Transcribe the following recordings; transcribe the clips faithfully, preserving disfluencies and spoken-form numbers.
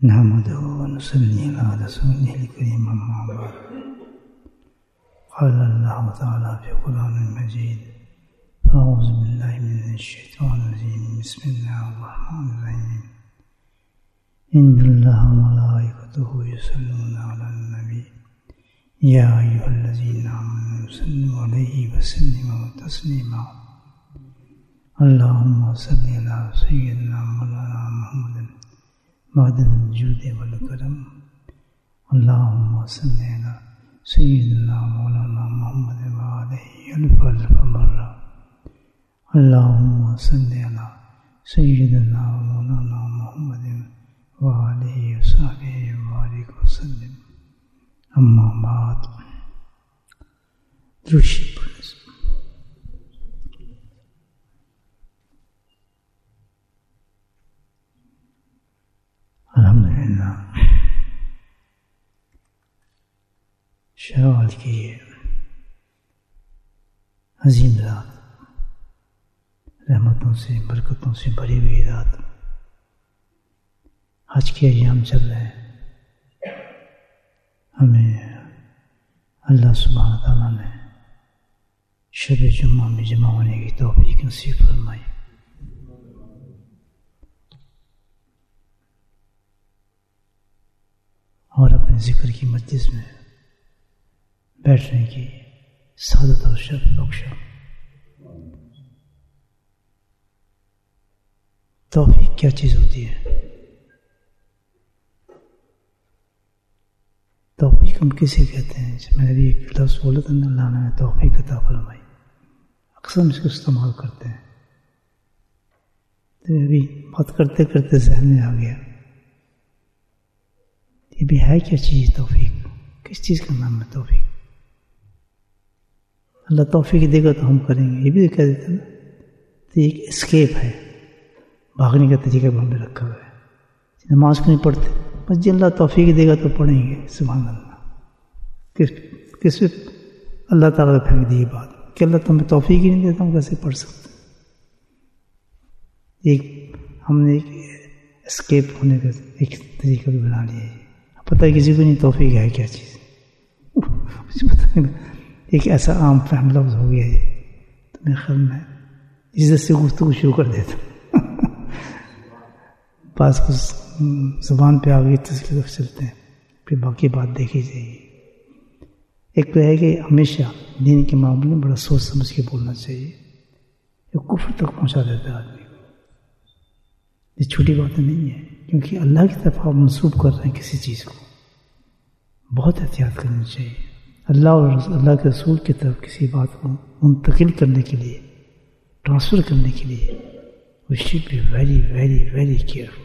نحمده ونصلي على رسوله الكريم أما بعد قال الله تعالى في القرآن المجيد أعوذ بالله من الشيطان الرجيم بسم الله الرحمن الرحيم إن الله وملائكته يصلون على النبي يا أيها الذين آمنوا صلوا عليه وسلموا تسليما اللهم صل على سيدنا مولانا محمد معدن الجود والكرم اللهم صل على سيدنا مولانا محمد وآله ألف ألف مرة اللهم صل على سيدنا مولانا محمد وآله وصحبه وبارك وسلم أما بعد درود الحمدللہ شوال کی عظیم رات رحمتوں سے برکتوں سے بھری ہوئی رات حج کے ایام چل رہے ہیں ہمیں اللہ سبحانہ تعالیٰ نے شب جمعہ میں جمع ہونے کی توفیق نصیب فرمائی اور اپنے ذکر کی مجلس میں بیٹھنے کی سعادت اور شرف بخشا توفیق کیا چیز ہوتی ہے؟ توفیق ہم کسے کہتے ہیں؟ میں نے بھی ایک لفظ بولا تھا نا، اللہ نے توفیق عطا فرمائی، اکثر ہم اس کو استعمال کرتے ہیں، تو ابھی بات کرتے کرتے ذہن میں آ گیا یہ بھی ہے کیا چیز توفیق؟ کس چیز کا نام ہے توفیق؟ اللہ توفیق دے گا تو ہم کریں گے، یہ بھی کہہ دیتے نا، تو ایک اسکیپ ہے، بھاگنے کا طریقہ بھی ہم نے رکھا ہوا ہے، نماز کو نہیں پڑھتے بس جی اللہ توفیق دے گا تو پڑھیں گے، سبحان اللہ، کس کس پہ اللہ تعالیٰ نے پھینک دی یہ بات کہ اللہ تمہیں توفیق ہی نہیں دیتا ہوں کیسے پڑھ سکتے؟ ایک ہم نے ایک اسکیپ ہونے کا ایک طریقہ بھی بنا لیا ہے، پتہ ہے کسی کو نہیں توفیق ہے کیا چیز، مجھے پتہ نہیں، ایک ایسا عام فہم لفظ ہو گیا ہے، تو میرے خیال میں عزت سے گفتگو شروع کر دیتا بعض کچھ زبان پہ آ گئی تو اس کی طرف چلتے ہیں، پھر باقی بات دیکھی جائے گی۔ ایک تو ہے کہ ہمیشہ دین کے معاملے میں بڑا سوچ سمجھ کے بولنا چاہیے، یہ کفر تک پہنچا دیتا ہے آدمی کو، یہ چھوٹی باتیں نہیں ہیں، کیونکہ اللہ کی طرف آپ منسوب کر رہے ہیں کسی چیز کو، بہت احتیاط کرنی چاہیے۔ اللہ اور اللہ کے رسول کی طرف کسی بات کو منتقل کرنے کے لیے، ٹرانسفر کرنے کے لیے we should be very very very careful۔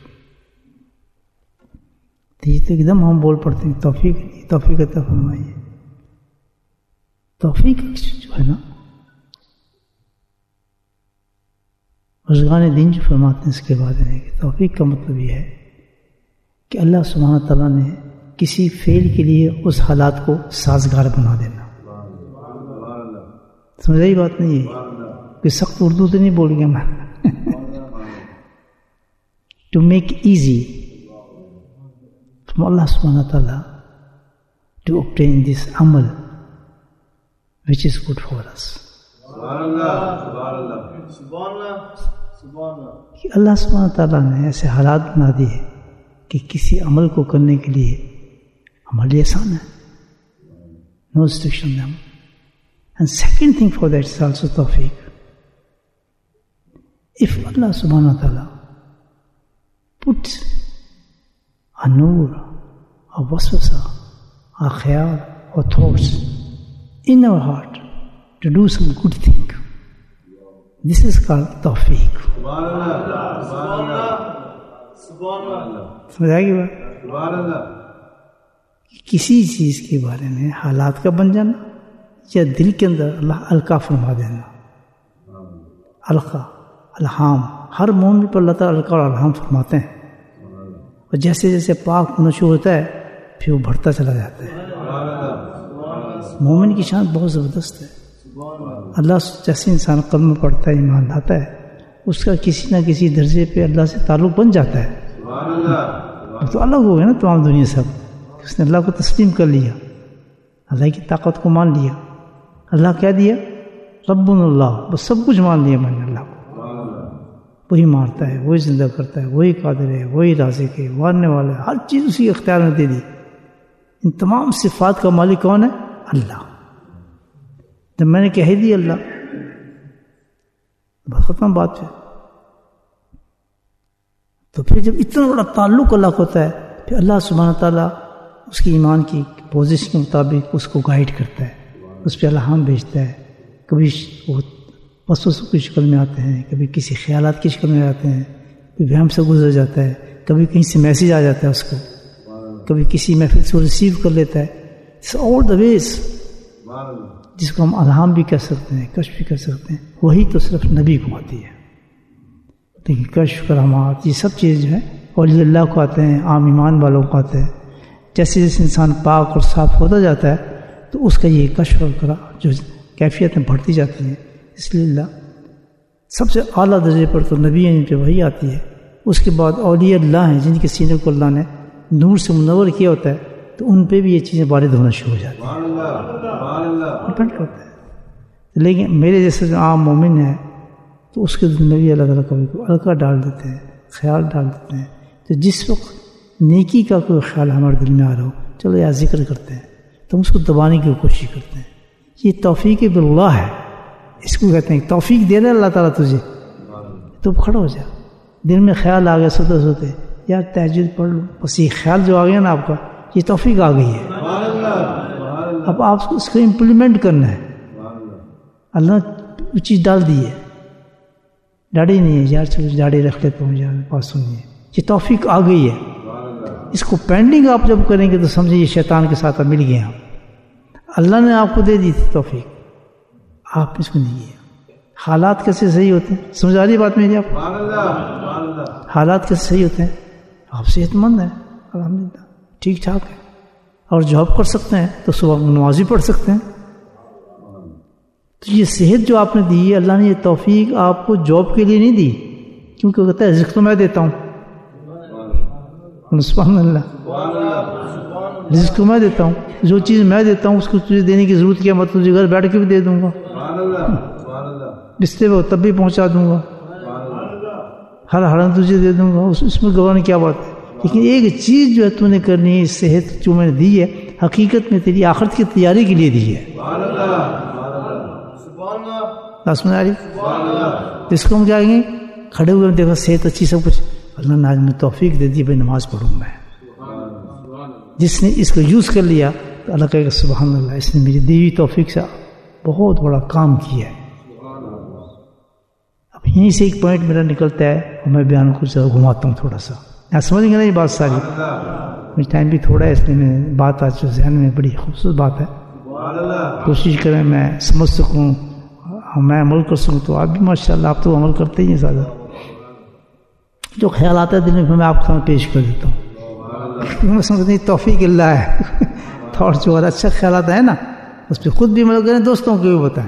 تو یہ تو ایک دم ہم بول پڑتے ہیں توفیق توفیق عطا فرمائیے، توفیق جو ہے نا، بزرگان دین جو فرماتے ہیں اس کے بعد ہے کہ توفیق کا مطلب یہ ہے کہ اللہ سبحانہ تعالیٰ نے کسی فعل کے لیے اس حالات کو سازگار بنا دینا۔ سمجھ رہی بات نہیں ہے کہ سخت اردو تو نہیں بول گیا میں to make easy from Allah subhanahu wa ta'ala to obtain this amal which is good for us۔ کہ اللہ سبحانہ wa ta'ala نے ایسے حالات بنا دیے کہ کسی عمل کو کرنے کے لیے ہمارے لیے آسان ہے، no restriction them۔ And second thing for that is also tawfiq۔ if Allah subhanahu wa ta'ala put a nur, a waswasa, a khayal or thoughts in our heart to do some good thing, this is called tawfiq۔ سمجھ آئے گی بات؟ کسی چیز کے بارے میں حالات کا بن جانا یا دل کے اندر اللہ القا فرما دینا، القا الہام، ہر مومن پر اللہ تعالیٰ القا اور الہام فرماتے ہیں، اور جیسے جیسے پاک ہونا شروع ہوتا ہے پھر وہ بڑھتا چلا جاتا ہے۔ مومن کی شان بہت زبردست ہے، اللہ جیسے انسان قلم پڑھتا ہے، ایمان لاتا ہے، اس کا کسی نہ کسی درجے پہ اللہ سے تعلق بن جاتا ہے۔ تو الگ ہو گیا نا تمام دنیا سے. اس نے اللہ کو تسلیم کر لیا, اللہ کی طاقت کو مان لیا. اللہ کیا دیا؟ ربنا اللہ, بس سب کچھ مان لیا میں نے اللہ کو. وہی مارتا ہے, وہی زندہ کرتا ہے, وہی قادر ہے, وہی رازق ہے, مارنے والا ہے, ہر چیز اسی اختیار میں دے دی. ان تمام صفات کا مالک کون ہے؟ اللہ. جب میں نے کہہ دی اللہ, بس ختم بات ہے. تو پھر جب اتنا بڑا تعلق اللہ کو ہوتا ہے, پھر اللہ سبحانہ تعالیٰ اس کی ایمان کی پوزیشن کے مطابق اس کو گائیڈ کرتا ہے, اس پہ الہام بھیجتا ہے. کبھی وہ وسوسوں کی شکل میں آتے ہیں, کبھی کسی خیالات کی شکل میں آتے ہیں, کبھی وہم سے گزر جاتا ہے, کبھی کہیں سے میسیج آ جاتا ہے اس کو, کبھی کسی محفل سے ریسیو کر لیتا ہے. آل دا ویز جس کو ہم الہام بھی کہہ سکتے ہیں, کشف بھی کر سکتے ہیں, وہی تو صرف نبی کو آتی ہے. لیکن کشف کرامات یہ سب چیز جو ہے اولیاء اللہ کو آتے ہیں, عام ایمان والوں کو آتے ہیں. جیسے جیسے انسان پاک اور صاف ہوتا جاتا ہے تو اس کا یہ کشف کرا جو کیفیتیں بڑھتی جاتی ہیں. اس لیے اللہ سب سے اعلیٰ درجے پر تو نبی ہیں جن پہ وہی آتی ہے. اس کے بعد اولیاء اللہ ہیں جن کے سینے کو اللہ نے نور سے منور کیا ہوتا ہے, تو ان پہ بھی یہ چیزیں وارد ہونا شروع ہو جاتی ہیں. ڈپینڈ کرتا ہے. لیکن میرے جیسے جو عام مومن ہے تو اس کے دل میں بھی اللہ تعالیٰ کبھی کو الکا ڈال دیتے ہیں, خیال ڈال دیتے ہیں. تو جس وقت نیکی کا کوئی خیال ہمارے دل میں آ رہا ہو, چلو یا ذکر کرتے ہیں, تو ہم اس کو دبانے کی کوشش کرتے ہیں. یہ توفیق باللہ ہے, اس کو کہتے ہیں توفیق دے رہے اللہ تعالیٰ تجھے, تو کھڑا ہو جا. دل میں خیال آ گیا سوتے سوتے, یار تہجد پڑھ لو, بس یہ خیال جو آ گیا نا آپ کا, یہ توفیق آ گئی ہے. اب آپ کو اس کو امپلیمنٹ کرنا ہے. اللہ نے وہ چیز ڈال دی ہے. داڑھی نہیں ہے, یار چلو داڑھی رکھ لیتا ہوں, یار بات سنیے, یہ توفیق آ گئی ہے. اس کو پینڈنگ آپ جب کریں گے تو سمجھیں یہ شیطان کے ساتھ مل گئے ہیں. اللہ نے آپ کو دے دی تھی توفیق, آپ اس کو نہیں کیا. حالات کیسے صحیح ہوتے ہیں؟ سمجھ آ رہی بات میری آپ؟ حالات کیسے صحیح ہوتے ہیں؟ آپ صحت مند ہیں الحمدللہ, ٹھیک ٹھاک ہے, اور جاب کر سکتے ہیں تو صبح نمازی پڑھ سکتے ہیں. تو یہ صحت جو آپ نے دی ہے, اللہ نے یہ توفیق آپ کو جاب کے لیے نہیں دی, کیونکہ وہ کہتا ہے رزق تو میں دیتا ہوں. سبحان اللہ, رزق تو میں دیتا ہوں, جو چیز میں دیتا ہوں اس کو تجھے دینے کی ضرورت کیا, میں تجھے گھر بیٹھ کے بھی دے دوں گا, بستر پہ تب بھی پہنچا دوں گا, ہر ہرن تجھے دے دوں گا, اس میں گھبرانے کیا بات ہے. لیکن ایک چیز جو ہے تو نے کرنی ہے, صحت جو میں نے دی ہے حقیقت میں تیری آخرت کی تیاری کے لیے دی ہے. میں آ رہی اس کو ہم کیا کہیں گے, کھڑے ہوئے دیکھا صحت اچھی سب کچھ, اللہ نے آج میں توفیق دے دی, بھائی نماز پڑھوں میں. جس نے اس کو یوز کر لیا تو اللہ کہے گا سبحان اللہ, اس نے میری دیوی توفیق سے بہت بڑا کام کیا ہے. اب یہیں سے ایک پوائنٹ میرا نکلتا ہے اور میں بیان کو گھماتا ہوں تھوڑا سا, آپ سمجھ گے نا یہ بات ساری. مجھے ٹائم بھی تھوڑا ہے, اس لیے میں بات آج جو ذہن میں بڑی خوبصورت بات ہے, کوشش کریں میں سمجھ سکوں, میں عمل کر سکوں. تو آپ بھی ماشاء اللہ آپ تو عمل کرتے ہی ہیں زیادہ. جو خیال آتا ہے دل میں میں آپ کو پیش کر دیتا ہوں. میں سمجھتی توفیق اللہ ہے. تھاٹ جو اچھا خیالات ہے نا, اس پہ خود بھی عمل کریں, دوستوں کو بھی بتائیں.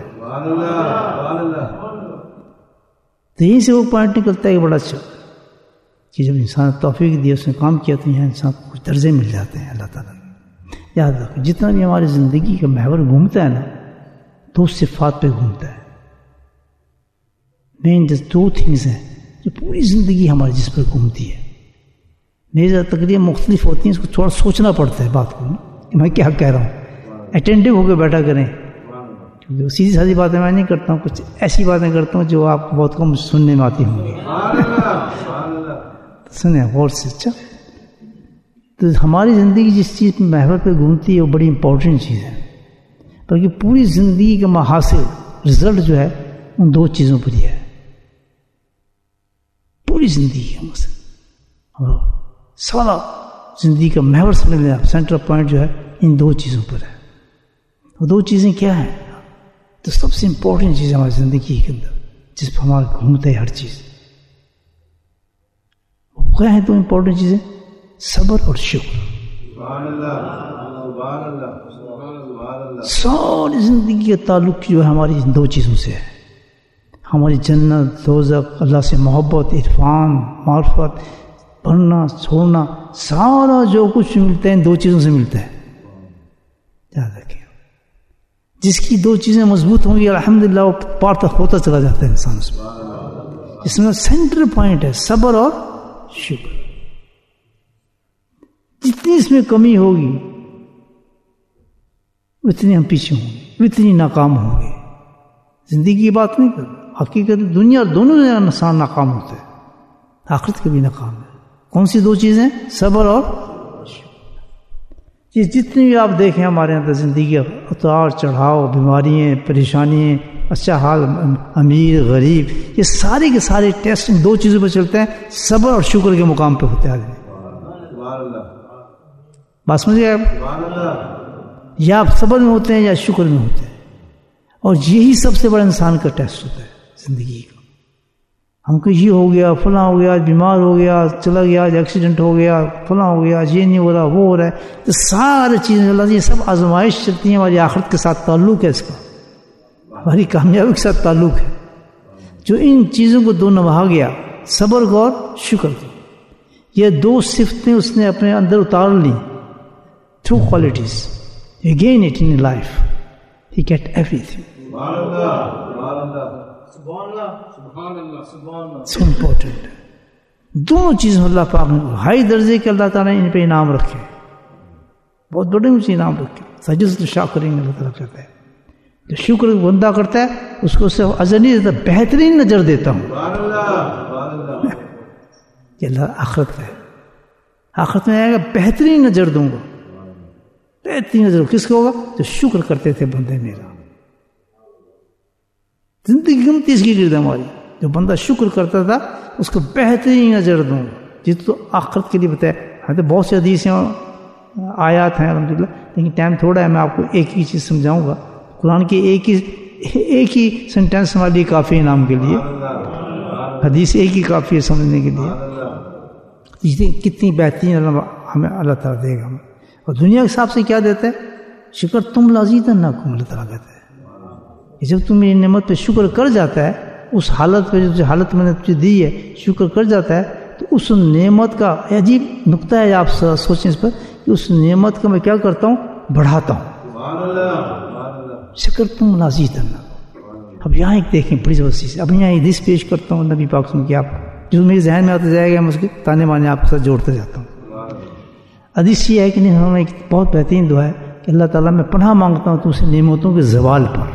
تو یہیں سے وہ پوائنٹ نکلتا ہے کہ بڑا اچھا کہ جب انسان توفیق دیا, اس نے کام کیا, تو یہاں انسان کو کچھ درجے مل جاتے ہیں اللہ تعالیٰ نے. یاد رکھیں جتنا بھی ہماری زندگی کا محور گھومتا ہے نا, دو صفات پہ گھومتا ہے. مین دو تھنگز ہیں جو پوری زندگی ہماری جس پر گھومتی ہے. میری تقریریں مختلف ہوتی ہیں, اس کو تھوڑا سوچنا پڑتا ہے بات کو, میں کیا کہہ رہا ہوں. اٹینٹیو ہو کے بیٹھا کریں, کیونکہ سیدھی سادھی باتیں میں نہیں کرتا ہوں, کچھ ایسی باتیں کرتا ہوں جو آپ کو بہت کم سننے میں آتی ہوں گی. سنیں غور سے. اچھا, تو ہماری زندگی جس چیز پہ محور پہ گھومتی ہے وہ بڑی امپورٹنٹ چیز ہے, بلکہ پوری زندگی کا محاصل رزلٹ جو ہے ان دو چیزوں پر ہی ہے. پوری زندگی کا مسئلہ, سارا زندگی کا محور سمجھ لیں, سینٹر پوائنٹ جو ہے ان دو چیزوں پر ہے. وہ دو چیزیں کیا ہیں؟ تو سب سے امپورٹنٹ چیز ہے ہماری زندگی کے اندر جس پر ہمارا گھومتا ہے ہر چیز. وہ کیا ہیں دو امپورٹنٹ چیزیں؟ صبر اور شکر. ساری زندگی کا تعلق جو ہے ہماری ان دو چیزوں سے ہے. ہماری جنت, دوزخ, اللہ سے محبت, عرفان, معرفت, بڑھنا چھوڑنا سارا جو کچھ ملتا ہے ان دو چیزوں سے ملتا ہے. یاد رکھیں جس کی دو چیزیں مضبوط ہوں گی الحمدللہ وہ پار تک ہوتا چلا جاتا ہے انسان اس میں. اس میں سینٹر پوائنٹ ہے صبر اور شکر. جتنی اس میں کمی ہوگی اتنی ہم پیچھے ہوں گے, اتنی ناکام ہوں گے. زندگی کی بات نہیں کر, حقیقت دنیا دونوں میں انسان ناکام ہوتا ہے, آخرت کے بھی ناکام ہے. کون سی دو چیزیں؟ صبر اور یہ جتنی بھی آپ دیکھیں ہمارے اندر زندگی اتار چڑھاؤ, بیماریاں, پریشانیاں, اچھا حال, امیر غریب, یہ سارے کے سارے ٹیسٹ ان دو چیزوں پہ چلتے ہیں, صبر اور شکر کے مقام پہ ہوتے ہیں آدمی. بات سمجھے آپ؟ یا آپ صبر میں ہوتے ہیں یا شکر میں ہوتے ہیں, اور یہی سب سے بڑا انسان کا ٹیسٹ ہوتا ہے زندگی کا. ہم کو یہ ہو گیا, فلاں ہو گیا, بیمار ہو گیا, چلا گیا, ایکسیڈنٹ ہو گیا, فلاں ہو گیا, یہ نہیں ہو رہا, وہ ہو رہا ہے. تو سارے چیزیں اللہ یہ سب آزمائش چلتی ہیں, ہماری آخرت کے ساتھ تعلق ہے, اس کا ہماری کامیابی کے ساتھ تعلق ہے. جو ان چیزوں کو دو نبھا گیا, صبر کو اور شکر کو, یہ دو صفتیں اس نے اپنے اندر اتار لی. True qualities you gain it in life, he get everything. So important. دونوں چیزوں اللہ پاک نے ہائی درجے کے اللہ تعالیٰ نے ان پہ انعام رکھے, بہت بڑے اونچے انعام رکھے. سجدۃ الشاکرین اللہ تعالیٰ کہتا ہے جو شکر بندہ کرتا ہے اس کو صرف اجر نہیں دیتا, بہترین نظر دیتا ہوں. یہ اللہ آخرت ہے, آخرت میں آئے گا بہترین نظر دوں گا. بہترین نظر کس کو ہوگا؟ جو شکر کرتے تھے بندے میرا. زندگی گمتی اس کی گرد ہماری, جو بندہ شکر کرتا تھا اس کو بہترین اجر دوں گا. جس تو آخرت کے لیے بتایا ہاں, تو بہت سی حدیثیں آیات ہیں الحمدللہ, لیکن ٹائم تھوڑا ہے, میں آپ کو ایک ہی چیز سمجھاؤں گا. قرآن کی ایک ہی ایک ہی سینٹینس ہمارے لیے کافی انعام کے لیے, حدیث ایک ہی کافی ہے سمجھنے کے لیے. کتنی بہترین ہمیں اللہ تعالیٰ دے گا. اور دنیا کے حساب سے کیا دیتا ہے؟ شکر تم لازیدنکم, اللہ تعالیٰ کہتا ہے جب تم میری نعمت پہ شکر کر جاتا ہے, اس حالت پہ جو حالت میں نے تجھے دی ہے شکر کر جاتا ہے, تو اس نعمت کا عجیب نقطہ ہے, آپ سوچیں اس پر, کہ اس نعمت کا میں کیا کرتا ہوں؟ بڑھاتا ہوں. شکر تم لازیدنکم. اب یہاں ایک دیکھیں بڑی زبردستی سے, اب یہاں حدیث پیش کرتا ہوں نبی پاک سن کے, آپ جو میرے ذہن میں آتا جائے گا میں اس کے تانے بانے آپ کے ساتھ جوڑتا جاتا ہوں. حدیث یہ ہے کہ نہیں, ہمیں ایک بہت بہترین دعا ہے کہ اللہ تعالیٰ میں پناہ مانگتا ہوں تم سے نعمتوں کے زوال پر.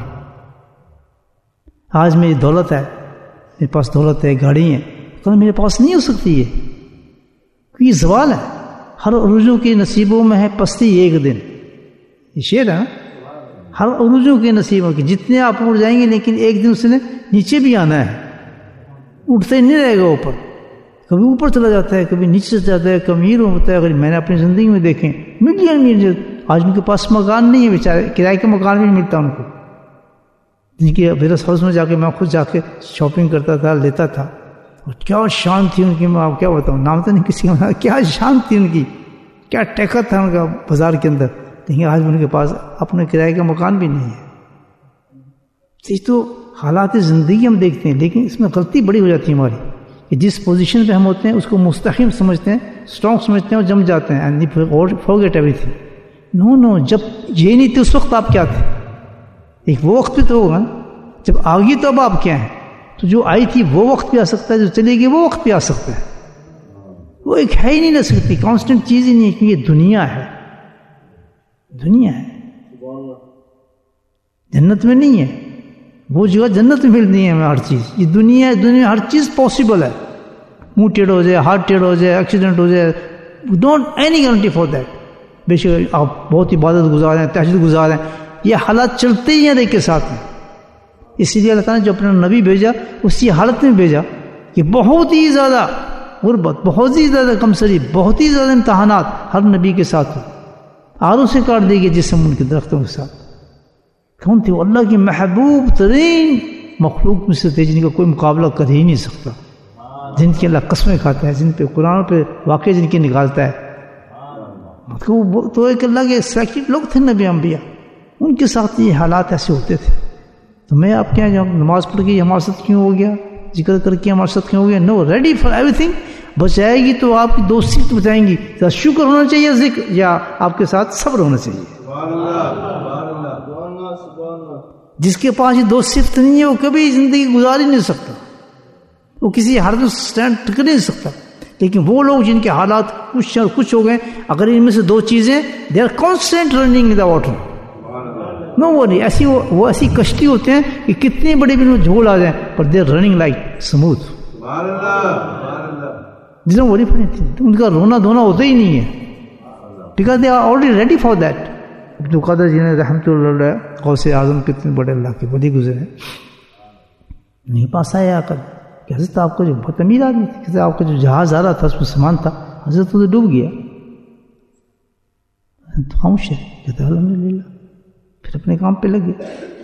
آج میری دولت ہے, میرے پاس دولت ہے, گاڑی ہے, کل میرے پاس نہیں ہو سکتی ہے, کیونکہ یہ زوال ہے. ہر عروجوں کے نصیبوں میں ہے پستی ایک دن, یہ شعر ہے. ہر عروجوں کے نصیبوں کے جتنے آپ اٹھ جائیں گے, لیکن ایک دن اس نے نیچے بھی آنا ہے, اٹھتا ہی نہیں رہے گا اوپر. کبھی اوپر چلا جاتا ہے, کبھی نیچے چلا جاتا ہے, کبھی امیر ہوتا ہے. اگر میں نے اپنی زندگی میں دیکھیں ملین ملین, آج ان کے پاس مکان نہیں ہے بیچارے, کرائے کا مکان بھی نہیں ملتا ان کو. جن کی ویرس ہاؤس میں جا کے میں خود جا کے شاپنگ کرتا تھا, لیتا تھا, اور کیا شان تھی ان کی, میں آپ کیا بتاؤں, نام تو نہیں کسی کا, کیا شان تھی ان کی, کیا ٹیکا تھا ان کا بازار کے اندر. لیکن آج ان کے پاس اپنے کرائے کا مکان بھی نہیں ہے. یہ تو حالات زندگی ہم دیکھتے ہیں, لیکن اس میں غلطی بڑی ہو جاتی ہے ہماری, کہ جس پوزیشن پہ ہم ہوتے ہیں اس کو مستحکم سمجھتے ہیں, اسٹرانگ سمجھتے ہیں, اور جم جاتے ہیں. And forget everything. No no, جب یہ نہیں تھے اس وقت آپ کیا تھے؟ ایک وہ وقت بھی تو ہوگا, جب آگی تو اب آپ کیا ہیں. تو جو آئی تھی وہ وقت بھی آ سکتا ہے, جو چلے گی وہ وقت بھی آ سکتا ہے. وہ ایک ہے ہی نہیں رہ سکتی, کانسٹنٹ چیز ہی نہیں ہے, کیونکہ یہ دنیا ہے. دنیا ہے, جنت میں نہیں ہے. وہ جگہ جنت میں ملتی ہے ہمیں ہر چیز. یہ دنیا ہے, دنیا ہر چیز پاسبل ہے. منہ ٹیڑھ ہو جائے, ہاتھ ٹیڑھ ہو جائے, ایکسیڈنٹ ہو جائے, don't any guarantee for that. بے شک آپ بہت عبادت گزار ہیں, تہجد گزار ہیں, یہ حالات چلتے ہی ہیں ایک کے ساتھ میں. اسی لیے اللہ تعالیٰ نے جو اپنا نبی بھیجا اسی حالت میں بھیجا کہ بہت ہی زیادہ غربت, بہت ہی زیادہ کمسری, بہت ہی زیادہ امتحانات ہر نبی کے ساتھ ہو. آروں سے کاٹ دے گی جسم ان کے درختوں کے ساتھ. کون تھے وہ؟ اللہ کی محبوب ترین مخلوق میں سے تھے, جن کا کوئی مقابلہ کر ہی نہیں سکتا, جن کی اللہ قسمیں کھاتا ہے, جن پہ قرآن پہ واقع جن کے نکالتا ہے. تو ایک اللہ کے سلیکٹڈ لوگ تھے نبی انبیاء, ان کے ساتھ یہ حالات ایسے ہوتے تھے. تو میں آپ کے یہاں جب نماز پڑھ کے ہمارے ساتھ کیوں ہو گیا؟ ذکر کر کے ہمارے ساتھ ہو گیا. No, ready for everything. بس آئے گی تو آپ کی دو صفت بتائیں گی, شکر ہونا چاہیے ذکر, یا آپ کے ساتھ صبر ہونا چاہیے. جس کے پاس یہ دو صفت نہیں ہے وہ کبھی زندگی گزار ہی نہیں سکتا, وہ کسی حالت میں اسٹینڈ ٹک نہیں سکتا. لیکن وہ لوگ جن کے حالات کچھ اور کچھ ہو گئے, اگر ان میں سے دو چیزیں, they are constant running in the water. No وہ نہیں ایسی, وہ ایسی کشتی ہوتے ہیں کہ کتنی بڑی بھی جھول آ جائیں پر they are running like smooth. جس میں وہ نہیں پڑی, ان کا رونا دھونا ہوتا ہی نہیں ہے, because they are already ready for that. Abdul Qadir جی نے رحمۃ اللہ علیہ غوث اعظم کتنے بڑے اللہ کے ولی گزرے, میرے پاس آیا آ کر کہ حضرت آپ کو جو بہت امیر آدمی تھے, کہتے آپ کا جو جہاز آ رہا تھا اس میں سامان تھا, حضرت تو ڈوب گیا. تو خاموش ہے, کہتے الحمد للہ, پھر اپنے کام پہ لگ گیا.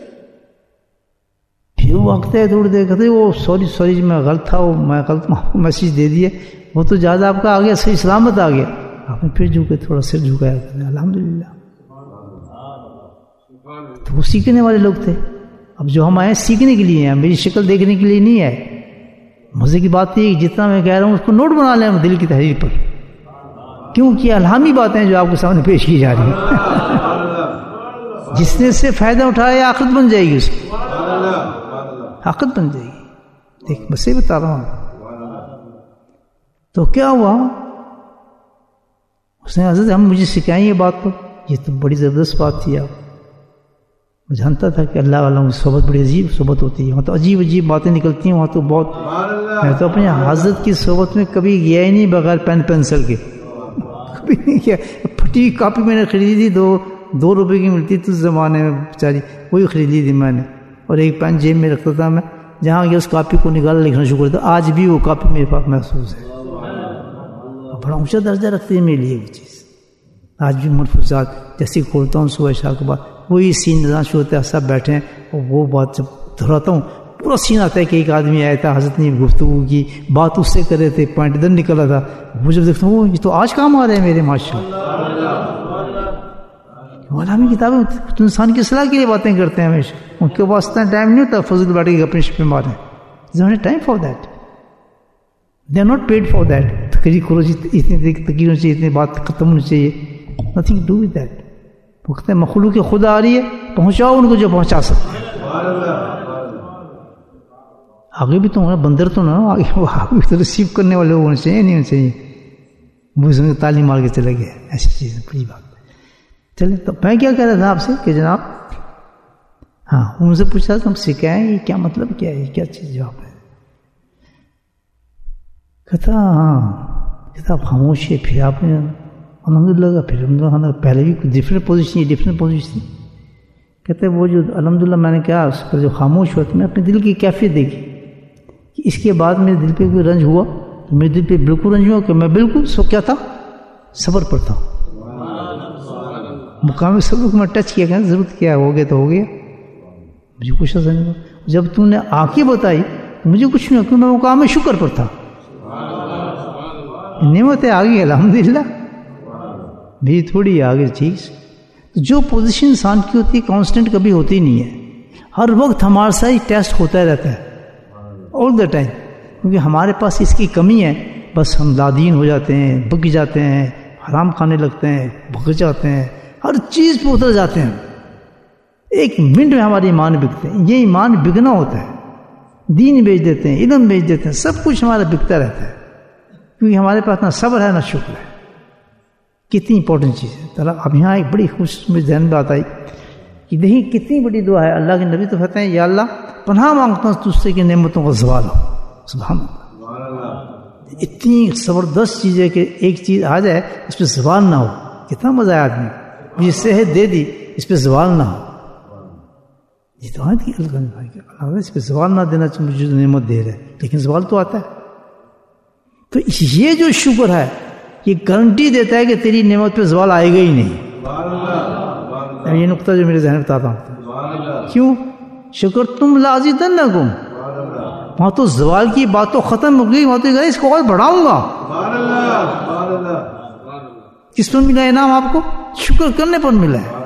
پھر وہ وقت ہے تھوڑی دیر, کہتے وہ سوری سوری میں غلط تھا, وہ میں غلط میسیج دے دیے, وہ تو جہاز آپ کا آ گیا, صحیح سلامت آ گیا. آپ نے پھر جھکے, تھوڑا سر جھکایا, کہتے الحمد للہ. تو وہ سیکھنے والے لوگ تھے. اب جو ہم آئے سیکھنے کے لیے ہیں, میری شکل دیکھنے کے لیے نہیں آئے. مزے کی بات یہ کہ جتنا میں کہہ رہا ہوں اس کو نوٹ بنا لیں دل کی تحریر پر, کیونکہ الہامی باتیں جو آپ کے سامنے پیش کی جا رہی ہیں, جس نے سے فائدہ اٹھایا عاقبت بن جائے گی, اس کی عاقبت بن جائے گی. دیکھ بس یہ بتا رہا ہوں. تو کیا ہوا, اس نے حضرت ہم مجھے سکھائیں یہ بات, تو یہ تو بڑی زبردست بات تھی. آپ میں جانتا تھا کہ اللہ والوں کی صحبت بڑی عجیب صحبت ہوتی ہے, وہاں تو عجیب عجیب باتیں نکلتی ہیں وہاں تو بہت. میں تو اپنے حضرت کی صحبت میں کبھی گیا ہی نہیں بغیر پین پینسل کے, کبھی نہیں گیا. پھٹی کاپی میں نے خریدی تھی, دو دو روپے کی ملتی تھی اس زمانے میں بیچاری, وہی خریدی تھی میں نے, اور ایک پین جیب میں رکھتا تھا. میں جہاں گیا اس کاپی کو نکالا لکھنا شروع کرتا, آج بھی وہ کاپی میرے پاس محسوس ہے. بڑا اونچا درجہ رکھتی ہے میرے لیے وہ چیز. آج بھی ملفوظات جیسے کھولتا ہوں صبح شام کے بعد, وہی سین نظام شروع ہوتا ہے, سب بیٹھے ہیں, اور وہ بات جب دہراتا ہوں پورا سین آتا ہے کہ ایک آدمی آیا تھا, حضرت نے گفتگو کی, بات اس سے کر رہے تھے, پوائنٹ ادھر نکلا تھا. وہ جب دیکھتا ہوں یہ تو آج کام آ رہے ہیں میرے ماشاء اللہ. علامہ کتابیں تو انسان کی اصلاح کے لیے باتیں کرتے ہیں ہمیشہ, ان کے پاس اتنا ٹائم نہیں ہوتا فضل بیٹھ کے اپنے شپے ماریں. They time for that, they are not paid for that. تقریر کرو جی, اتنی تقریر ہونی چاہیے, اتنی بات ختم ہونی چاہیے, نتھنگ ڈو ود دیٹ. وہ کہتے ہیں مخلوق خدا آ رہی ہے, پہنچاؤ ان کو جو پہنچا سکتے ہیں. آگے بھی تو بندر تو نہ, آگے وہ آگے تو ریسیو کرنے والے ہونے چاہیے, نہیں ہونے چاہیے. وہ سمجھ تعلیم مار کے چلے گئے, ایسی چیز بڑی بات. چلے تو میں کیا کہہ رہا تھا آپ سے کہ جناب, ہاں ان سے پوچھا تھا ہم سکھائیں یہ کیا مطلب کیا ہے, کیا چیز جواب ہے. کہتا ہاں, کہتا آپ خاموش ہے. پھر آپ نے الحمد للہ, پھر الحمد للہ پہلے بھی ڈفرینٹ پوزیشن ہے, ڈفرینٹ پوزیشن. کہتے وہ جو الحمد للہ میں نے کہا اس پر جو خاموش ہوا, تو میں اپنے دل کی کیفیت دیکھی کہ اس کے بعد میرے دل پہ کوئی رنج ہوا, تو میرے دل پہ بالکل رنج ہوا کہ میں بالکل سو کیا تھا, صبر پر تھا. مقام صبر کو میں ٹچ کیا, کہ ضرورت کیا ہو گیا تو ہو گیا, مجھے کچھ ایسا نہیں ہوا. جب تم نے آنکھیں بتائی مجھے کچھ نہیں ہوا, کیوں میں مقام شکر پر تھا. نعمتیں آ گئی الحمد للہ, بھی تھوڑی آگے. ٹھیک, جو پوزیشن انسان کی ہوتی ہے کانسٹنٹ کبھی ہوتی نہیں ہے, ہر وقت ہمارے ساتھ ٹیسٹ ہوتا رہتا ہے آل دا ٹائم, کیونکہ ہمارے پاس اس کی کمی ہے. بس ہم لادین ہو جاتے ہیں, بک جاتے ہیں, حرام کھانے لگتے ہیں, بھگ جاتے ہیں, ہر چیز پہ اتر جاتے ہیں. ایک منٹ میں ہمارے ایمان بکتے ہیں. یہ ایمان بکنا ہوتا ہے, دین بیچ دیتے ہیں, علم بیچ دیتے ہیں, سب کچھ ہمارا بکتا رہتا ہے, کیونکہ ہمارے پاس نہ صبر ہے نہ شکر ہے. کتنی امپورٹنٹ چیز ہے. طرح اب یہاں ایک بڑی خوش مجھے ذہن بات آئی کہ دیکھیں کتنی بڑی دعا ہے. اللہ کے نبی تو کہتے ہیں یا اللہ پناہ مانگتا ہوں تجھ سے کہ نعمتوں کا زوال ہو. سبحان اللہ, اتنی زبردست چیز ہے کہ ایک چیز آ جائے اس پہ زوال نہ ہو. کتنا مزہ ہے آدمی, مجھے صحت دے دی اس پہ زوال نہ ہو. یہ تو آتی اللہ اس پہ زوال نہ دینا چاہیے, مجھے نعمت دے رہے لیکن زوال تو آتا ہے. تو یہ جو شکر ہے یہ گارنٹی دیتا ہے کہ تیری نعمت پہ زوال آئے گا ہی نہیں. یہ نقطہ جو میرے ذہن میں بتاتا ہوں. کیوں شکر تم لازیدنکم, وہاں تو زوال کی بات تو ختم ہو گئی, وہاں تو اس کو اور بڑھاؤں گا. کس پر ملا انعام آپ کو؟ شکر کرنے پر ملا ہے.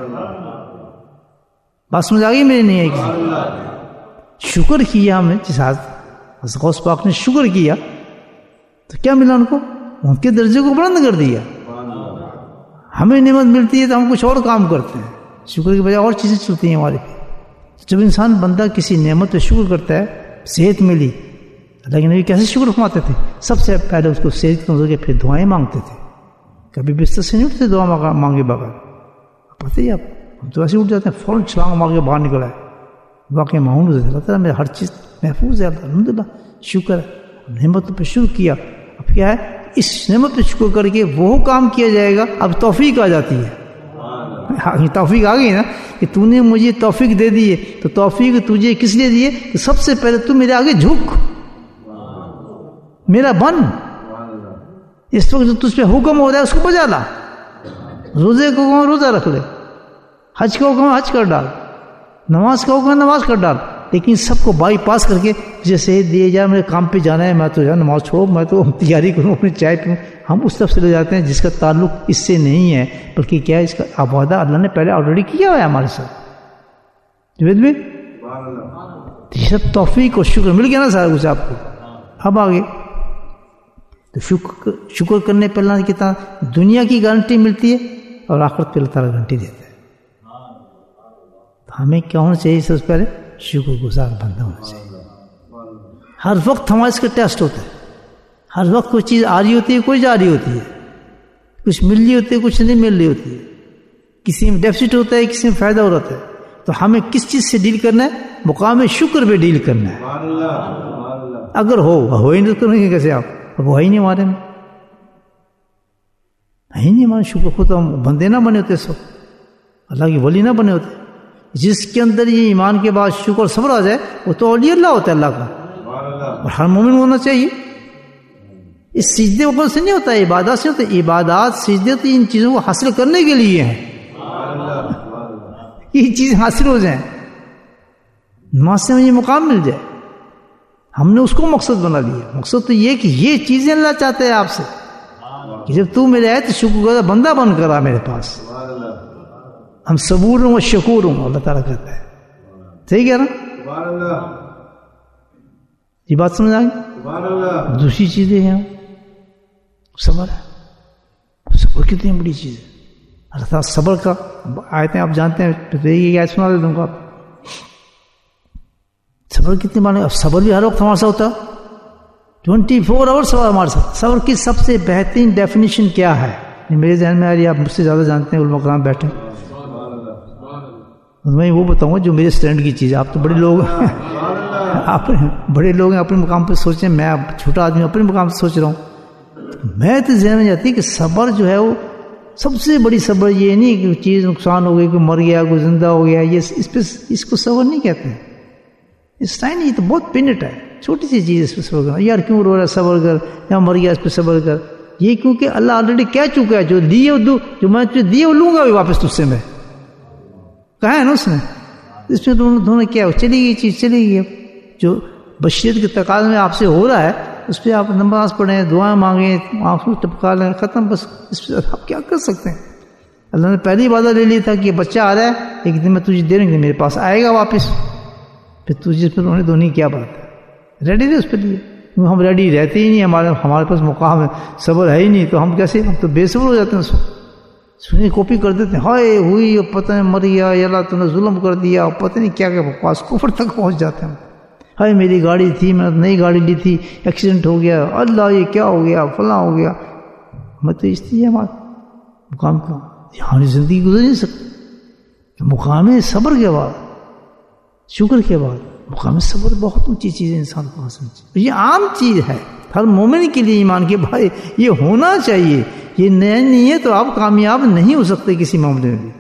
بات سمجھ آ گئی میری نہیں ہے. شکر کیا ہم نے جس غوث پاک نے شکر کیا تو کیا ملا ان کو؟ ان کے درجے کو بلند کر دیا. ہمیں نعمت ملتی ہے تو ہم کچھ اور کام کرتے ہیں, شکر کی بجائے اور چیزیں چلتی ہیں ہمارے پہ. جب انسان بندہ کسی نعمت پہ شکر کرتا ہے, صحت ملی, اللہ کے نبی کیسے شکر فرماتے تھے؟ سب سے پہلے اس کو صحت کمزور کے پھر دعائیں مانگتے تھے, کبھی بستر سے نہیں اٹھتے دعا مانگے بغیر. پتہ ہی آپ ہم تو ایسے اٹھ جاتے ہیں فوراً چھلانگ مار کے باہر نکل آئے. واقعی معاون سے اللہ تعالیٰ میرا ہر چیز محفوظ ہے, الحمد للہ شکر ہے. نعمت پہ شکر کیا, اب کیا ہے اس نعمت پہ شکر کر کے وہ کام کیا جائے گا. اب توفیق آ جاتی ہے, توفیق آ گئی نا کہ تو نے مجھے توفیق دے دی ہے, تو توفیق تجھے کس لیے دی ہے کہ سب سے پہلے تو میرے آگے جھک, میرا بن. اس وقت جو تجھ پہ حکم ہو رہا ہے اس کو بجا لا. روزے کو کہوں روزہ رکھ لے, حج کو کہوں حج کر ڈال, نماز کا حکم نماز کر ڈال. لیکن سب کو بائی پاس کر کے جیسے دیے جائے میرے کام پہ جانا ہے, میں تو جانا نماز چھوڑو, میں تو تیاری کروں, اپنی چائے پیوں. ہم اس طرف سے لے جاتے ہیں جس کا تعلق اس سے نہیں ہے, بلکہ کیا ہے اس کا وعدہ اللہ نے پہلے آلریڈی کیا ہوا ہے ہمارے ساتھ. جوید میں سب توفیق اور شکر مل گیا نا سارا کچھ آپ کو. اب آگے تو شکر شکر کرنے پہ اللہ کی طرح دنیا کی گارنٹی ملتی ہے اور آخرت پہ اللہ تعالیٰ گارنٹی دیتا ہے. ہمیں کیا ہونا چاہیے؟ سب سے پہلے شکر گزار بندہ ہونا چاہیے. ہر وقت ہمارا اس کا ٹیسٹ ہوتا ہے, ہر وقت کوئی چیز آ رہی ہوتی ہے, کوئی جا رہی ہوتی ہے, کچھ مل رہی ہوتی ہے, کچھ نہیں مل رہی ہوتی ہے, کسی میں ڈیفیسٹ ہوتا ہے, کسی میں فائدہ ہو رہا ہے. تو ہمیں کس چیز سے ڈیل کرنا ہے؟ مقام شکر پہ ڈیل کرنا ہے. اگر ہو ہو ہی نہیں تو کریں گے کیسے آپ؟ اب وہ ہی نہیں ہمارے میں, ہے نہیں ہمارے شکر. خود ہم بندے نہ بنے ہوتے, سو اللہ کی ولی نہ بنے ہوتے. جس کے اندر یہ ایمان کے بعد شکر صبر آ جائے وہ تو اولیاء اللہ ہوتا ہے اللہ کا, اور ہر مومن ہونا چاہیے. اس سجدے وقت سے نہیں ہوتا ہے, عبادات سے ہوتا ہے. عبادات سجدے تو ان چیزوں کو حاصل کرنے کے لیے ہیں, یہ چیز حاصل ہو جائیں, نماز سے مجھے مقام مل جائے. ہم نے اس کو مقصد بنا لیا. مقصد تو یہ کہ یہ چیزیں اللہ چاہتے ہیں آپ سے کہ جب تو میرے آئے تو شکر گزار بندہ بن کر آ میرے پاس. ہم صبور ہوں اور شکور ہوں, اللہ تعالیٰ کہتا ہے. صحیح ہے نا؟ یہ بات سمجھ آ گئی؟ دوسری چیزیں ہیں صبر ہے. صبر کتنی بڑی چیز ہے. اللہ تعالیٰ صبر کا آیتیں آپ جانتے ہیں, یہ آیت سنا دیتا ہوں آپ. صبر کتنی مانے. اب صبر بھی ہر وقت ہمارے ساتھ ہوتا, ٹوینٹی فور آور صبر ہمارے ساتھ. صبر کی سب سے بہترین ڈیفینیشن کیا ہے؟ میرے ذہن میں آ رہی ہے, آپ مجھ سے زیادہ جانتے ہیں, علماء کرام بیٹھے. میں وہ بتاؤں گا جو میرے اسٹینڈ کی چیز ہے. آپ تو بڑے لوگ ہیں, آپ بڑے لوگ ہیں, اپنے مقام پہ سوچیں. میں اب چھوٹا آدمی اپنے مقام پہ سوچ رہا ہوں. میں تو ذہن میں جاتی ہے کہ صبر جو ہے وہ سب سے بڑی صبر یہ نہیں کہ چیز نقصان ہو گئی, کوئی مر گیا, کوئی زندہ ہو گیا, یہ اس پہ اس کو صبر نہیں کہتے ہیں. اس ٹائم یہ تو بہت پینٹ ہے, چھوٹی سی چیز اس پہ صبر کرنا. یار کیوں رو رہا ہے, صبر کر. یا مر گیا اس پہ صبر کر. یہ کیونکہ اللہ آلریڈی کہہ چکا ہے جو دیے جو میں تجھے دیے وہ لوں گا بھی واپس تجھ سے. میں کہا ہے نا اس نے, اس میں دونوں نے کیا چلی گئی چیز چلی گئی. جو بشریت کے تقاضے میں آپ سے ہو رہا ہے اس پہ آپ نماز پڑھیں, دعائیں مانگیں, آنکھوں ٹپکا لیں, ختم. بس اس پہ آپ کیا کر سکتے ہیں؟ اللہ نے پہلی وعدہ لے لیا تھا کہ یہ بچہ آ رہا ہے, ایک دن میں تجھے دے دیں گے, میرے پاس آئے گا واپس. پھر تجھے پھر انہوں نے دونوں کی کیا بات ہے, ریڈی تھے اس پہ لیے. ہم ریڈی رہتے ہی نہیں, ہمارے ہمارے پاس مقام ہے, صبر ہے ہی نہیں, تو ہم کیسے, ہم تو بے صبر ہو جاتے ہیں. اس وقت سنی کاپی کر دیتے ہیں, ہائے ہوئی اور پتہ نہیں مر گیا, اللہ تو نے ظلم کر دیا, اور پتہ نہیں کیا کیا بکواس, کفر تک پہنچ جاتے ہیں. ہائے میری گاڑی تھی, میں نے نئی گاڑی لی تھی, ایکسیڈنٹ ہو گیا, اللہ یہ کیا ہو گیا, فلاں ہو گیا. میں تو اس لیے ہمارا مقام کا یہاں زندگی گزر نہیں سکتی. مقام صبر کے بعد, شکر کے بعد, مقام صبر بہت اونچی چیز ہے انسان کو حاصل. یہ عام چیز ہے ہر مومن کے لیے ایمان کے بھائی, یہ ہونا چاہیے. یہ نیا نہیں ہے تو آپ کامیاب نہیں ہو سکتے کسی معاملے میں بھی.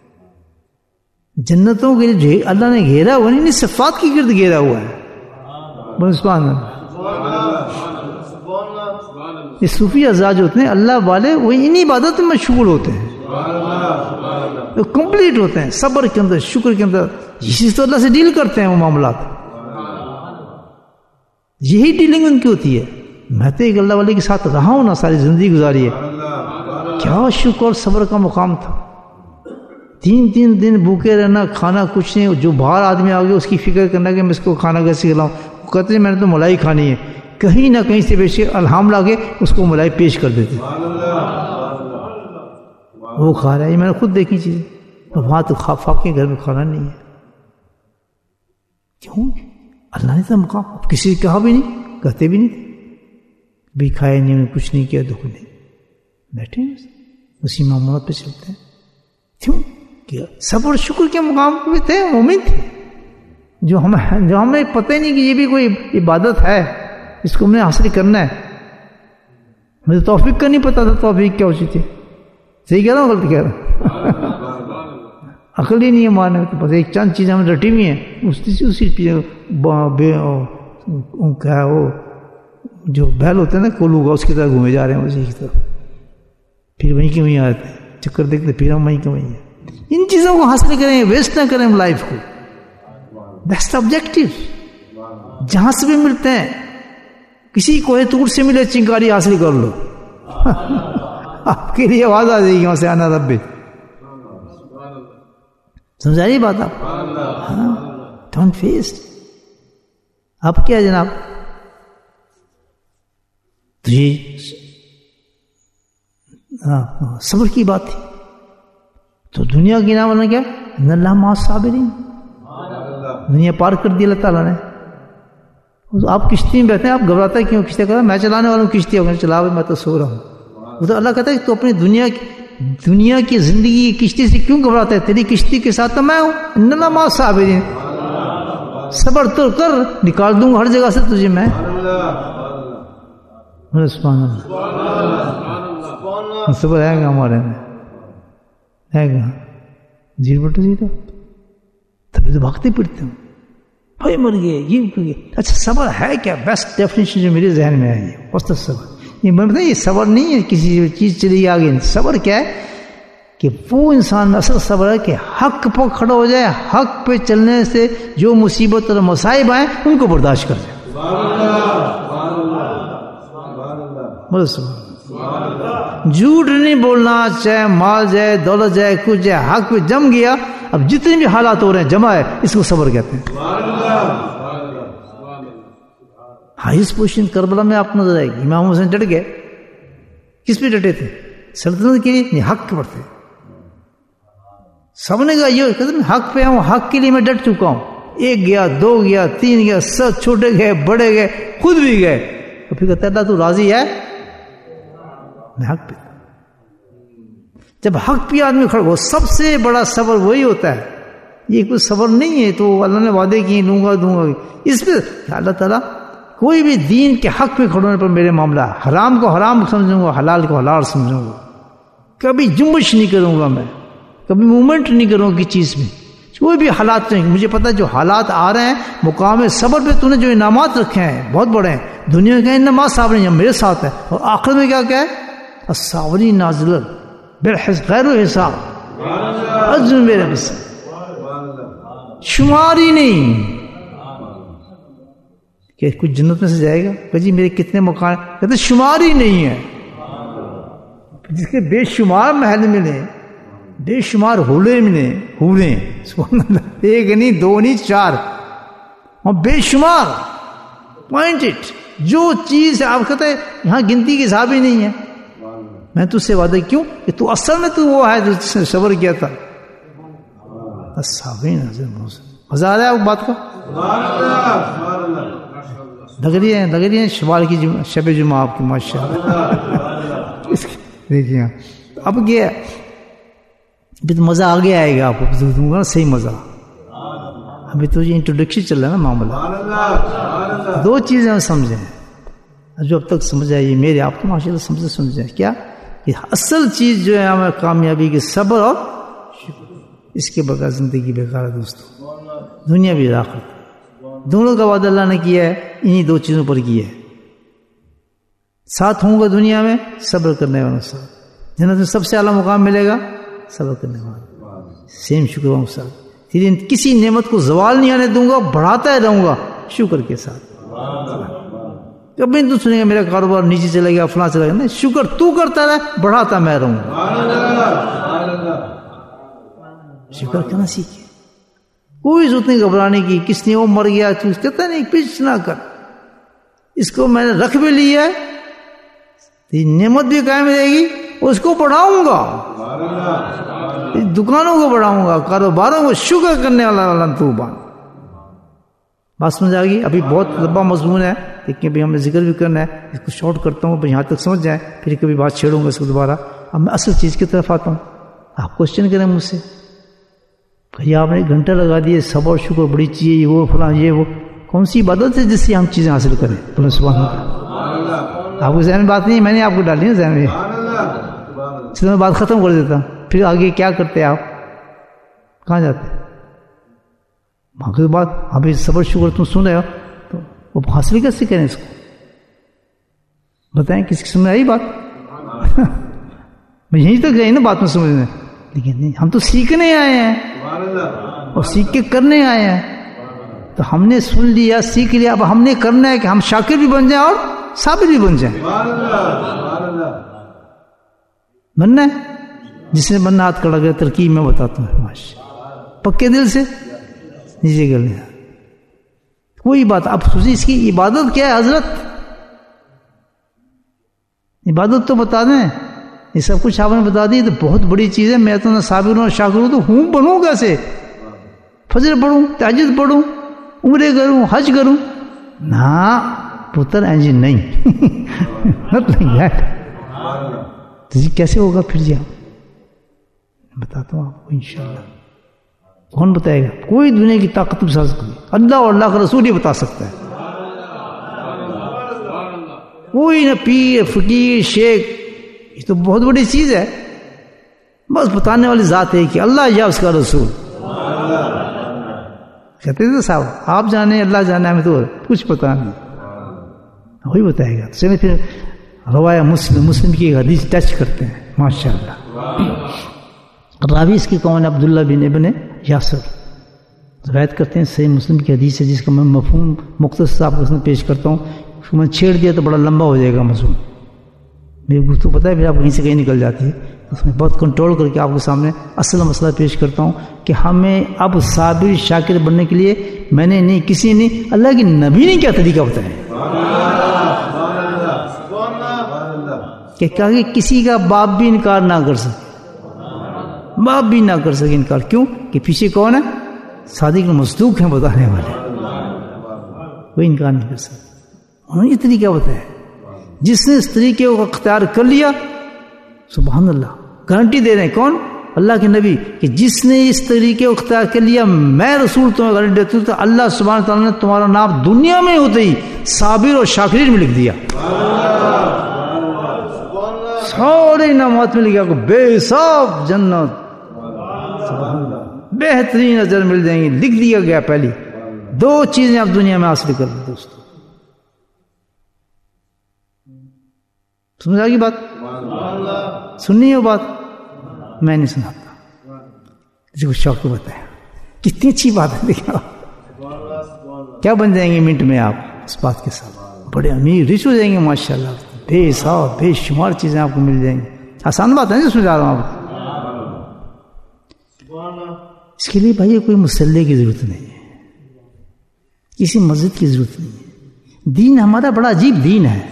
جنتوں کے لیے اللہ نے گھیرا ہوا نہیں, صفات کی گرد گھیرا ہوا ہے. سبحان اللہ. یہ صوفی ازواج ہوتے ہیں اللہ والے, وہ انہی عبادت میں مشغول ہوتے ہیں, کمپلیٹ ہوتے ہیں صبر کے اندر, شکر کے اندر. اسی تو اللہ سے ڈیل کرتے ہیں وہ معاملات, یہی ڈیلنگ ان کی ہوتی ہے. میں تو ایک اللہ والے کے ساتھ رہا ہوں نا, ساری زندگی گزاری ہے. کیا شکر اور صبر کا مقام تھا. تین تین دن بھوکے رہنا, کھانا کچھ نہیں, جو باہر آدمی آ گیا اس کی فکر کرنا کہ میں اس کو کھانا کیسے کھلاؤں, کہتے ہیں میں نے تو ملائی کھانی ہے، کہیں نہ کہیں سے بیچ الہام لا کے اس کو ملائی پیش کر دیتے، وہ کھا رہا ہے. یہ میں نے خود دیکھی چیزیں. وہاں تو خافاق کے گھر میں کھانا نہیں ہے. کیوں؟ اللہ نے تو مقام کسی سے کہا بھی نہیں، کہتے بھی نہیں تھے بھی کھائے نہیں، انہیں کچھ نہیں کیا، دکھ نہیں، بیٹھے اسی معمولات پہ چلتے ہیں. کیوں؟ کیا صبر اور شکر کے مقام پہ تھے، مومن تھے، جو ہمیں جو ہمیں پتہ ہی نہیں کہ یہ بھی کوئی عبادت ہے، اس کو ہم نے حاصل کرنا ہے. مجھے توفیق کا نہیں پتا تھا توفیق کیا ہوتی تھی. صحیح کہہ رہا ہوں غلط کہہ رہا ہوں؟ عقل ہی نہیں ہے مارنے میں. بس ایک چند چیزیں ہمیں رٹی ہوئی ہیں، اسی کیا وہ جو بیل ہوتے ہیں نا کولو کا، اس کی طرح گھومے جا رہے ہیں اسی کی طرف، پھر وہیں کے وہیں آتے ہیں، چکر دیکھتے پھر ہم وہیں کے وہیں ہیں. ان چیزوں کو حاصل کریں، ویسٹ نہ کریں ہم لائف کو. That's the objective. جہاں سے بھی ملتے ہیں، کسی کوہ طور سے ملے چنگاری حاصل کر لو، آپ کے لیے آواز آ جائے گی وہاں سے آنا ربی. سمجھا رہی بات آپ؟ Don't waste. اب کیا جناب، تو یہ صبر کی بات تھی. تو دنیا کی نام نے کیا، ان اللہ مع الصابرین، دنیا پار کر دی اللہ تعالیٰ نے. آپ کشتی میں بیٹھے ہیں، آپ گھبراتے کیوں؟ کشتی کہتا میں چلانے والا ہوں کشتی، اگر چلا میں تو سو رہا ہوں. وہ تو اللہ کہتا ہے کہ تو اپنی دنیا کی دنیا کی زندگی کی کشتی سے کیوں گھبراتا ہے؟ تیری کشتی کے ساتھ تو میں ہوں. ان اللہ مع الصابرین، صبر تو کر، نکال دوں گا ہر جگہ سے تجھے میں. سبحان اللہ. صبر ہے گا ہمارے میں، ہے گا جی بٹو جی. تو تبھی تو بھاگتے پھرتے ہوں، بھائی مر گئے یہ مر گئے. اچھا صبر ہے کیا؟ بیسٹ ڈیفینیشن جو میرے ذہن میں ہے یہ وسط صبر. یہ میں بتائیں، یہ صبر نہیں ہے کسی چیز چلی آگے. صبر کیا ہے کہ وہ انسان میں اصل صبر ہے کہ حق پر کھڑا ہو جائے، حق پہ چلنے سے جو مصیبت اور مصائب آئیں ان کو برداشت کر جائے. جھوٹ نہیں بولنا، چاہے مال جائے، دولت جائے، کچھ جائے، حق پہ جم گیا. اب جتنے بھی حالات ہو رہے ہیں جمع ہے، اس کو صبر کہتے ہیں. ہائیسٹ پوزیشن کربلا میں آپ نظر آئے گی. امام حسین ڈٹ گئے، کس پہ ڈٹے تھے؟ سلطنت کے لیے نہیں، حق پر تھے. سب نے کہا یہ کہتے ہیں حق پہ ہوں، حق کے لیے میں ڈٹ چکا ہوں. ایک گیا، دو گیا، تین گیا، سب چھوٹے گئے، بڑے گئے، خود بھی گئے. تو پھر کہتا اللہ تو راضی ہے، میں حق پہ. جب حق پہ آدمی کھڑا ہو، سب سے بڑا صبر وہی ہوتا ہے. یہ کوئی صبر نہیں ہے تو اللہ نے وعدے کیے دوں گا دوں گا. اس پہ اللہ تعالیٰ کوئی بھی دین کے حق پہ کھڑونے پر میرے معاملہ، حرام کو حرام سمجھوں گا، حلال کو حلال سمجھوں گا. کبھی جنبش نہیں کروں گا، میں کبھی مومنٹ نہیں کروں گا کسی چیز میں. کوئی بھی حالات نہیں، مجھے پتا جو حالات آ رہے ہیں مقام صبر پہ تو نے جو انعامات رکھے ہیں بہت بڑے ہیں. دنیا کے انعامات صابرین میرے ساتھ ہے، اور آخر میں کیا کیا ہے؟ الصابرین نازل بالحساب غیر حساب، اجر میرے بس شمار ہی نہیں کہ کچھ جنت میں سے جائے گا کہ جی میرے کتنے مکان، کہتے شمار ہی نہیں ہے. جس کے بے شمار محل ملے، بے شمار حولے ملے، حولے ایک نہیں دو نہیں چار، اور بے شمار پوائنٹ اٹ. جو چیز آپ کہتے ہیں یہاں گنتی کے حساب ہی نہیں ہے. میں تجھ سے وعدہ کیوں کہ تو اصل میں تو وہ ہے جو صبر کیا تھا. مزہ آ رہا ہے آپ بات کا؟ لگ رہی ہے لگ رہی ہے شوال کی شب جمعہ آپ کی ماشاء اللہ. دیکھیے اب کیا ابھی تو مزہ آگے آئے گا آپ کو دوں گا صحیح مزہ. ابھی تو یہ انٹروڈکشن چل رہا ہے نا معاملہ. دو چیزیں ہم سمجھیں جو اب تک سمجھ آئی میرے آپ کو ماشاء اللہ سمجھے سمجھیں کیا کہ اصل چیز جو ہے ہمیں کامیابی کے صبر اور اس کے بغیر زندگی بیکار ہے دوستوں. دنیا بھی آخرت دونوں کا وعدہ اللہ نے کیا ہے، انہی دو چیزوں پر کیا ہے. ساتھ ہوں گا دنیا میں صبر کرنے والوں سے، جنت میں سب سے اعلیٰ مقام ملے گا صبر کرنے والا. سیم شکر ہوں ساتھ، تیری کسی نعمت کو زوال نہیں آنے دوں گا، بڑھاتا رہوں گا شکر کے ساتھ. کبھی تو سنیں گے میرا کاروبار نیچے چلے گا فلاں چلے گا، نہیں، شکر تو کرتا رہے، بڑھاتا میں رہوں گا. شکر کرنا سیکھے. کوئی ضرورت نہیں گھبرانے کی، کس نے وہ مر گیا، کہتا نہیں پچ نہ کر، اس کو میں نے رکھ بھی لیا ہے، نعمت بھی قائم رہے گی، اس کو بڑھاؤں گا، دکانوں کو بڑھاؤں گا، کاروباروں کو شکر کرنے والا اللہ تو بان. بات سمجھ آ گئی؟ ابھی بہت لمبا مضمون ہے لیکن ابھی ہم نے ذکر بھی کرنا ہے، اس کو شارٹ کرتا ہوں، یہاں تک سمجھ جائیں، پھر کبھی بات چھیڑوں گا اس کو دوبارہ. اب میں اصل چیز کی طرف آتا ہوں. آپ کوشچن کریں مجھ سے، بھائی آپ نے ایک گھنٹہ لگا دیے، صبر شکر بڑی چیز ہے، وہ فلاں یہ وہ، کون سی عبادت ہے جس سے ہم چیزیں حاصل کریں؟ بولے سبحان اللہ. آپ کو ذہن میں بات نہیں، میں نے آپ کو ڈالی نا ذہن میں، اس میں بات ختم کر دیتا. پھر آگے کیا کرتے آپ؟ کہاں جاتے؟ باقی بات ابھی صبر شکر تم سن رہے ہو تو وہ حاصل کیسے کریں اس کو؟ بتائیں کسی کی سمجھ آئی بات؟ میں یہیں تک جائیں نا بات میں سمجھنے، لیکن نہیں، ہم تو سیکھنے آئے ہیں اور سیکھ کے کرنے آئے ہیں. تو ہم نے سن لیا، سیکھ لیا، اب ہم نے کرنا ہے کہ ہم شاکر بھی بن جائیں اور صابر بھی بن جائیں. بننا ہے، جس نے بننا ہاتھ کھڑا کر. ترکیب میں بتاتا ہوں، ماشاء پکے دل سے نیچے کر لیا. کوئی بات اب سوچی اس کی عبادت کیا ہے حضرت؟ عبادت تو بتا دیں، یہ سب کچھ آپ نے بتا دی تو بہت بڑی چیز ہے. میں تو نہ صابر ہوں شاکر ہوں، تو ہوں بنوں کیسے؟ فجر پڑھوں، تہجد پڑھوں، عمرے کروں، حج کروں؟ نہ پتر اینجی نہیں. تو جی کیسے ہوگا پھر؟ جی بتاتا ہوں آپ کو انشاءاللہ. کون بتائے گا؟ کوئی دنیا کی طاقت بتا سکتی، اللہ اور اللہ کا رسول ہی بتا سکتا ہے. کوئی نہ پیر فقیر شیخ، یہ تو بہت بڑی چیز ہے. بس بتانے والی ذات ہے کہ اللہ یا اس کا رسول. کہتے تھے صاحب آپ جانے اللہ جانا، ہمیں تو کچھ پتا نہیں، وہی بتائے گا. چلے پھر روایہ مسلم مسلم کی حدیث ٹچ کرتے ہیں. ماشاء اللہ. راوی اس کی کون ہے؟ عبداللہ بن ابن یاسر روایت کرتے ہیں. صحیح مسلم کی حدیث ہے جس کا میں مفہوم مختصر آپ کو پیش کرتا ہوں. اس کو میں چھیڑ دیا تو بڑا لمبا ہو جائے گا مضمون. میری گفتگو پتہ ہے پھر آپ کہیں سے کہیں نکل جاتی ہے. اس میں بہت کنٹرول کر کے آپ کے سامنے اصل مسئلہ پیش کرتا ہوں کہ ہمیں اب صابر شاکر بننے کے لیے میں نے نہیں، کسی نے، اللہ کے نبی نے کیا طریقہ بتایا کہ کہا کہ کسی کا باپ بھی انکار نہ کر سکے، باپ بھی نہ کر سکے انکار. کیوں کہ پیچھے کون ہے؟ صادق مصدوق ہیں بتانے والے، کوئی انکار نہیں کر سکتا. انہوں نے یہ طریقہ بتایا. جس نے اس طریقے کو اختیار کر لیا، سبحان اللہ، گارنٹی دے رہے ہیں کون؟ اللہ کے نبی، کہ جس نے اس طریقے کو اختیار کر لیا، میں رسول تمہیں گارنٹی دیتا ہوں کہ اللہ سبحانہ تعالیٰ نے تمہارا نام دنیا میں ہوتے ہی صابر اور شاکرین میں لکھ دیا. سارے نامات میں لکھا کہ بے حساب جنت، بہترین اجر مل جائیں گے. لکھ دیا گیا. پہلی دو چیزیں آپ دنیا میں حاصل کر لیں دوستو. سمجھ آ گئی بات؟ سننی ہے بات؟ میں نہیں سناتا، کسی کو شوق کو بتایا. کتنی اچھی بات ہے. دیکھا کیا بن جائیں گے منٹ میں آپ اس بات کے ساتھ. بڑے امیر رچ ہو جائیں گے ماشاءاللہ. بے حساب بے شمار چیزیں آپ کو مل جائیں گی. آسان بات ہے نہیں سمجھا رہا ہوں آپ. اس کے لیے بھائی کوئی مسلح کی ضرورت نہیں ہے، کسی مسجد کی ضرورت نہیں ہے. دین ہمارا بڑا عجیب دین ہے.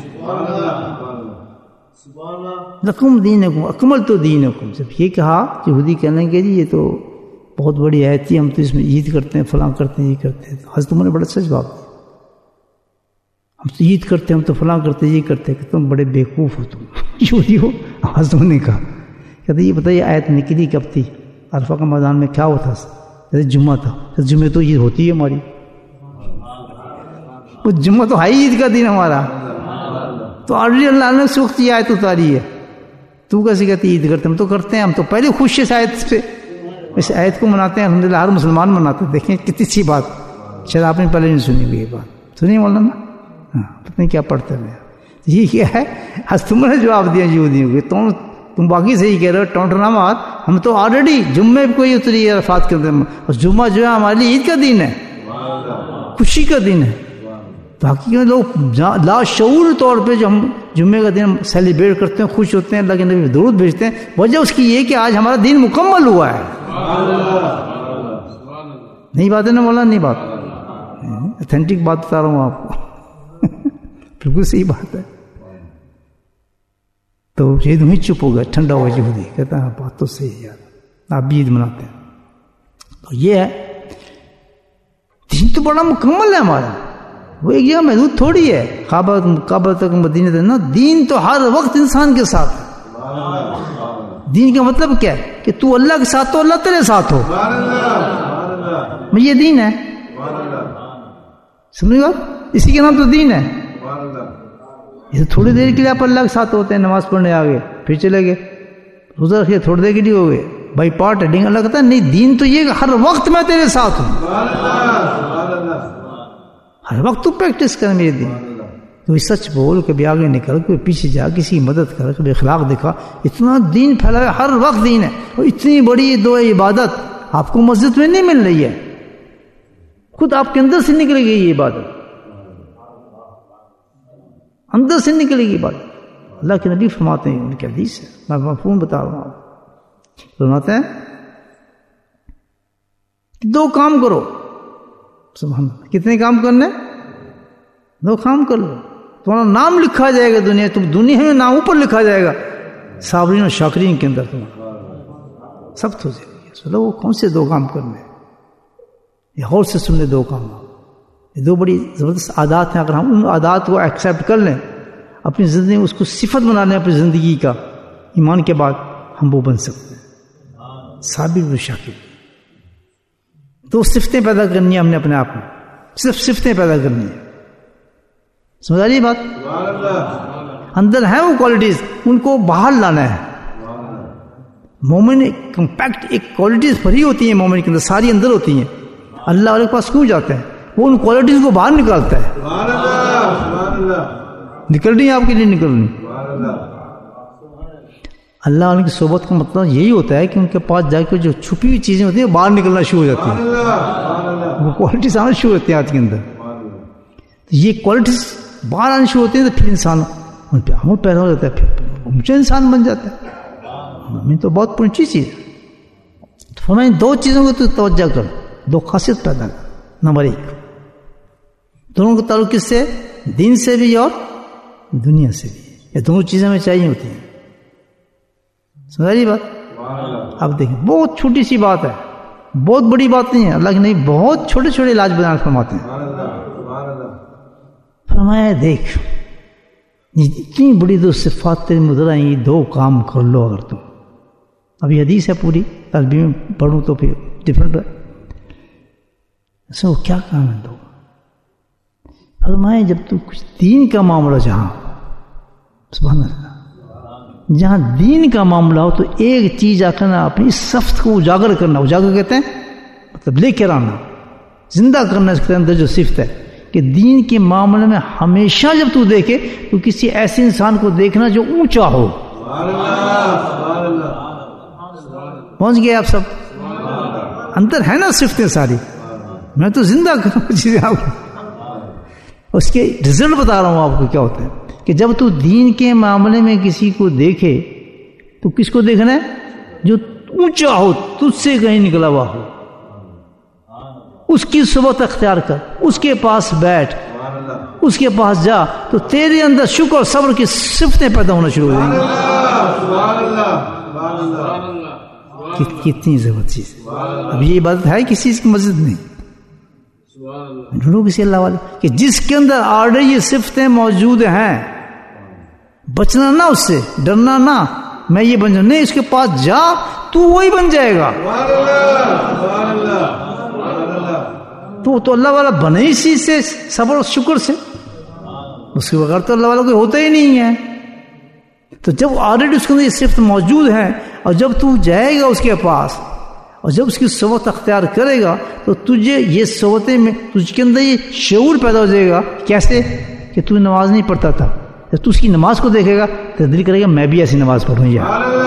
لکم دینکم اکملت دینکم. جب یہ کہا یہودی کہنے لگے جی یہ تو بہت بڑی آیت تھی، ہم تو اس میں عید کرتے ہیں، فلاں کرتے ہیں، یہ کرتے ہیں. حضرت عمر نے بڑا اچھا جواب دیا. ہم تو عید کرتے ہیں، ہم تو فلاں کرتے ہیں، یہ کرتے ہیں، کہ تم بڑے بیوقوف ہو. تم یہودی ہو. حضرت عمر نے کہا کہتے یہ بتائیے آیت نکلی کب تھی؟ عرفہ کا میدان میں کیا ہوا تھا؟ کہتے جمعہ تھا. جمعہ تو عید ہوتی ہے ہماری. وہ جمعہ تو ہے عید کا دن ہمارا. تو آلریڈی اللہ نے اس وقت یہ آیت اتاری ہے. تو کیسے کہتی عید کرتے؟ ہم تو کرتے ہیں. ہم تو پہلے خوش اس آیت سے، اس آیت کو مناتے ہیں. الحمدللہ ہر مسلمان مناتے ہیں. دیکھیں کتنی اچھی بات. شاید آپ نے پہلے نہیں سنی ہوئی یہ بات. سنیے مولانا؟ ہاں پتہ نہیں کیا پڑھتے ہیں. یہ کیا ہے؟ آج تم نے جواب دیا یہودیوں کو. تم تم باقی صحیح کہہ رہے ہو، ٹونٹنا مات. ہم تو آلریڈی جمعے کو ہی اتری ہے عرفات کے اندر. اور جمعہ جو ہے ہمارے لیے عید کا دن ہے، خوشی کا دن ہے. تو حقیقت لوگ لاشعور طور پہ جو ہم جمعے کا دن سیلیبریٹ کرتے ہیں، خوش ہوتے ہیں، اللہ کے نبی درود بھیجتے ہیں. وجہ اس کی یہ کہ آج ہمارا دن مکمل ہوا ہے. نہیں بات ہے نا مولانا؟ نہیں بات، اتھینٹک بات بتا رہا ہوں آپ کو بالکل صحیح بات ہے. تو یہ وہیں چپ ہو گیا، ٹھنڈا ہوا یہودی، کہتا ہے بات تو صحیح ہے یار، آپ بھی عید مناتے ہیں. تو یہ ہے دین تو بڑا مکمل ہے ہمارا، وہ ایک جگہ محدود تھوڑی ہے کعبہ کعبہ تک مدینے تک نا. دین تو ہر وقت انسان کے ساتھ ہے. دین کا مطلب کیا ہے؟ کہ تو اللہ کے ساتھ تو اللہ تیرے ساتھ ہو. یہ دین ہے، سمجھ گا؟ اسی کے نام تو دین ہے. یہ تھوڑی دیر کے لیے آپ اللہ کے ساتھ ہوتے ہیں، نماز پڑھنے آگے پھر چلے گئے، روزہ رکھے تھوڑی دیر کے لیے ہو گئے، بائی پارٹ ہے. لیکن اللہ کہتا ہے نہیں، دین تو یہ کہ ہر وقت میں تیرے ساتھ ہوں، ہر وقت تو پریکٹس کر میرے دین. کوئی سچ بول، کبھی آگے نکل، کوئی پیچھے جا، کسی کی مدد کر، کبھی اخلاق دکھا. اتنا دین پھیلا ہے، ہر وقت دین ہے. اور اتنی بڑی دو عبادت آپ کو مسجد میں نہیں مل رہی ہے، خود آپ کے اندر سے نکلے گی یہ عبادت، اندر سے نکلے گی بات. اللہ کے نبی فرماتے ہیں، ان کی حدیث ہے، میں مفہوم بتا رہا ہوں. فرماتے ہیں کہ دو کام کرو. سبحان اللہ، کتنے کام کرنے؟ دو کام کر لو، تمہارا نام لکھا جائے گا دنیا، تم دنیا میں نام اوپر لکھا جائے گا، صابرین اور شاکرین کے اندر تمہارا سخت ہو جائے گا. چلو وہ کون سے دو کام کرنے؟ یہ غور سے سن لے، دو کام، یہ دو بڑی زبردست عادات ہیں. اگر ہم ان عادات کو ایکسیپٹ کر لیں، اپنی زندگی میں اس کو صفت بنا لیں اپنی زندگی کا، ایمان کے بعد ہم وہ بن سکتے ہیں صابر و شاکر. دو صفتیں پیدا کرنی ہیں ہم نے اپنے آپ میں، صرف صفتیں پیدا کرنی ہیں. سمجھ آ رہی بات؟ اندر ہیں وہ کوالٹیز، ان کو باہر لانا ہے. مومن کمپیکٹ ایک کوالٹیز بھری ہوتی ہیں مومن کے اندر، ساری اندر ہوتی ہیں. اللہ والے کے پاس کیوں جاتے ہیں؟ وہ ان کوالٹیز کو باہر نکالتا ہے. نکل رہی ہیں آپ کے لیے، نکل رہی. اللہ والے کی صحبت کا مطلب یہی ہوتا ہے کہ ان کے پاس جا کے جو چھپی ہوئی چیزیں ہوتی ہیں باہر نکلنا شروع ہو جاتی ہیں، وہ کوالٹیز آنا شروع ہوتی ہیں آج کے اندر. تو یہ کوالٹیز باہر آنا شروع ہوتی ہیں تو پھر انسان ان پہ عمل پیدا ہو جاتا ہے، پھر اونچا انسان بن جاتا ہے. ہمیں تو بہت اونچی چیز ہے. تو ہمیں دو چیزوں کو تو توجہ کر، دو خاصیت پیدا کر. نمبر ایک، دونوں کا تعلق کس سے؟ دین سے بھی اور دنیا سے بھی. یہ دونوں چیزیں ہمیں چاہیے ہوتی ہیں. سمجھ رہی بات؟ اب دیکھیں، بہت چھوٹی سی بات ہے، بہت بڑی بات نہیں ہے. اللہ کے نہیں بہت چھوٹے چھوٹے علاج بیان فرماتے ہیں. فرمایا دیکھ، اتنی بڑی دو صفات تیرے مدر آئیں گی، دو کام کر لو. اگر تم ابھی حدیث ہے پوری، عربی میں پڑھوں تو پھر ڈفرنٹ ہے. سو کیا کام ہے دو؟ فرمایا جب تو کچھ دین کا معاملہ، جہاں سبحان اللہ، جہاں دین کا معاملہ ہو تو ایک چیز آ کرنا، اپنی صفت کو اجاگر کرنا. اجاگر کہتے ہیں مطلب لے کر آنا، زندہ کرنا. اس کے اندر جو صفت ہے کہ دین کے معاملے میں ہمیشہ جب تو دیکھے تو کسی ایسے انسان کو دیکھنا جو اونچا ہو. پہنچ گئے آپ سب؟ اندر ہے نا صفتیں ساری، میں تو زندہ کروں چیزیں آپ کو. اس کے رزلٹ بتا رہا ہوں آپ کو کیا ہوتا ہے کہ جب تو دین کے معاملے میں کسی کو دیکھے تو کس کو دیکھنا ہے؟ جو اونچا ہو، تجھ سے کہیں نکلا ہوا ہو. اس کی صحبت اختیار کر، اس کے پاس بیٹھ، اس کے پاس جا، تو تیرے اندر شکر اور صبر کی صفتیں پیدا ہونا شروع ہو جائیں گی. کتنی زبردست چیز. اب یہ عبادت ہے کسی چیز کی مسجد نہیں، ڈھونڈو کسی اللہ والے کہ جس کے اندر آلریڈی یہ صفتیں موجود ہیں. بچنا نہ، اس سے ڈرنا نہ میں یہ بن جاؤں، نہیں، اس کے پاس جا، تو وہی بن جائے گا. تو تو اللہ والا بنے ہی اسی سے، صبر اور شکر سے. اس کے بغیر تو اللہ والا کوئی ہوتا ہی نہیں ہے. تو جب آلریڈی اس کے اندر یہ صفت موجود ہے، اور جب تو جائے گا اس کے پاس اور جب اس کی صحبت اختیار کرے گا تو تجھے یہ صحبتیں میں تجھ کے اندر یہ شعور پیدا ہو جائے گا. کیسے؟ کہ تو نماز نہیں پڑھتا تھا، جب تو اس کی نماز کو دیکھے گا تو دل کرے گا میں بھی ایسی نماز پڑھوں. یا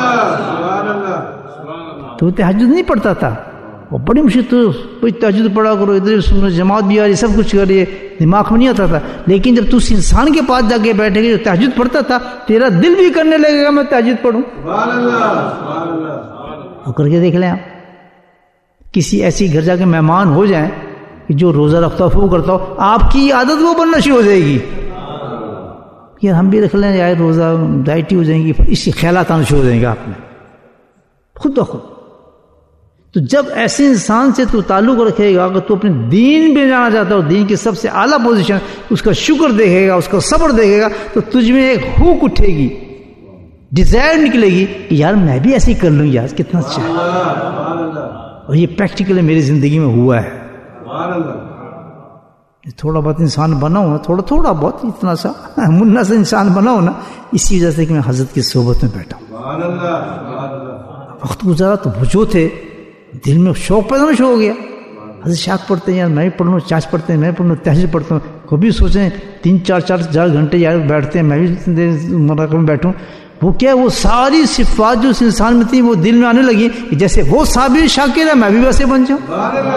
تو تہجد نہیں پڑھتا تھا، وہ بڑی مشکل، تو کوئی تہجد پڑھا کرو، ادھر سنو، جماعت بھی آ رہی، سب کچھ کر رہی ہے، دماغ میں نہیں آتا تھا. لیکن جب تو اس انسان کے پاس جا کے بیٹھے گا جو تہجد پڑھتا تھا، تیرا دل بھی کرنے لگے گا میں تہجد پڑھوں. وہ کر کے دیکھ لیں آپ کسی ایسی گھر جا کے مہمان ہو جائیں کہ جو روزہ رکھتا ہو وہ کرتا ہو، آپ کی عادت وہ بننا شروع ہو جائے گی، یار ہم بھی رکھ لیں یار روزہ، ڈائٹی ہو جائیں گی، اس کی خیالات آنا شروع ہو جائیں گے آپ میں خود بخود۔ تو جب ایسے انسان سے تو تعلق رکھے گا، اگر تو اپنے دین پہ جانا چاہتا ہو، دین کی سب سے اعلیٰ پوزیشن، اس کا شکر دیکھے گا، اس کا صبر دیکھے گا، تو تجھ میں ایک ہوک اٹھے گی، ڈیزائر نکلے گی کہ یار میں بھی ایسے ہی کر لوں یار، کتنا اچھا ہے۔ اور یہ پریکٹیکلی میری زندگی میں ہوا ہے۔ تھوڑا بہت انسان بنا ہوں نا، تھوڑا تھوڑا بہت اتنا سا منا سے انسان بنا ہوں نا، اسی وجہ سے کہ میں حضرت کی صحبت میں بیٹھا ہوں، وقت گزارا تو وہ جو تھے دل میں شوق پیدا شروع ہو گیا۔ حضرت شاخ پڑھتے ہیں یار میں بھی پڑھ لوں، چاچ پڑھتے ہیں میں پڑھ لوں، تہجد پڑھتا ہوں، کبھی سوچیں تین چار چار چار گھنٹے یار بیٹھتے ہیں، میں بھی مراقبہ میں بیٹھوں۔ وہ کیا وہ ساری صفات جو اس انسان میں تھی وہ دل میں آنے لگی کہ جیسے وہ صابر شاکر ہے میں بھی ویسے بن جاؤں،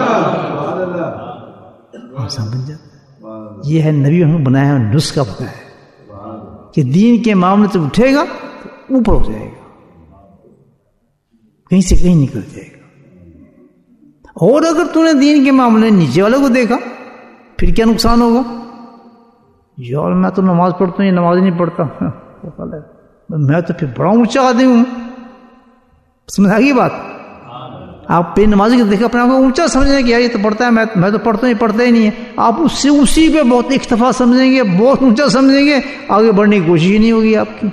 بن جاتا۔ یہ ہے نبی ہمیں بنایا ہے، نسخہ بتایا ہے کہ دین کے معاملے سے اٹھے گا اوپر ہو جائے گا، کہیں سے کہیں نکل جائے گا۔ اور اگر تو نے دین کے معاملے نیچے والے کو دیکھا پھر کیا نقصان ہوگا؟ یار میں تو نماز پڑھتا ہوں، یہ نماز نہیں پڑھتا، میں تو پھر بڑا اونچا آدمی ہوں۔ سمجھ آگی بات؟ آپ بے نمازی کو دیکھا اپنے آپ کو اونچا سمجھیں کہ یار یہ تو پڑھتا ہے، میں میں تو پڑھتا ہوں، یہ پڑھتا ہی نہیں ہے، آپ اس سے اسی پہ بہت اکتفا سمجھیں گے، بہت اونچا سمجھیں گے، آگے بڑھنے کی کوشش ہی نہیں ہوگی آپ کی۔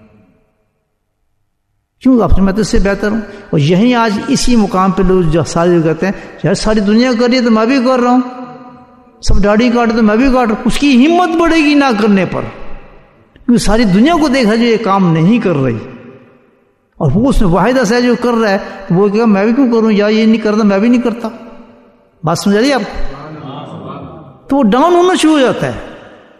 کیوں؟ آپ سے میں تو اس سے بہتر ہوں۔ اور یہیں آج اسی مقام پہ لوگ جو سارے لوگ کہتے ہیں یار ساری دنیا کر رہی ہے تو میں بھی کر رہا ہوں، سب داڑھی کاٹ تو میں بھی کاٹ رہا ہوں، اس کی ہمت بڑھے گی نہ کرنے پر، کیونکہ ساری دنیا کو دیکھا جو یہ کام نہیں کر رہی، اور وہ اس میں واحد ایسا ہے جو کر رہا ہے، وہ کہا میں بھی کیوں کروں، یا یہ نہیں کرتا میں بھی نہیں کرتا۔ بات سمجھ رہی آپ کو؟ تو وہ ڈاؤن ہونا شروع ہو جاتا ہے،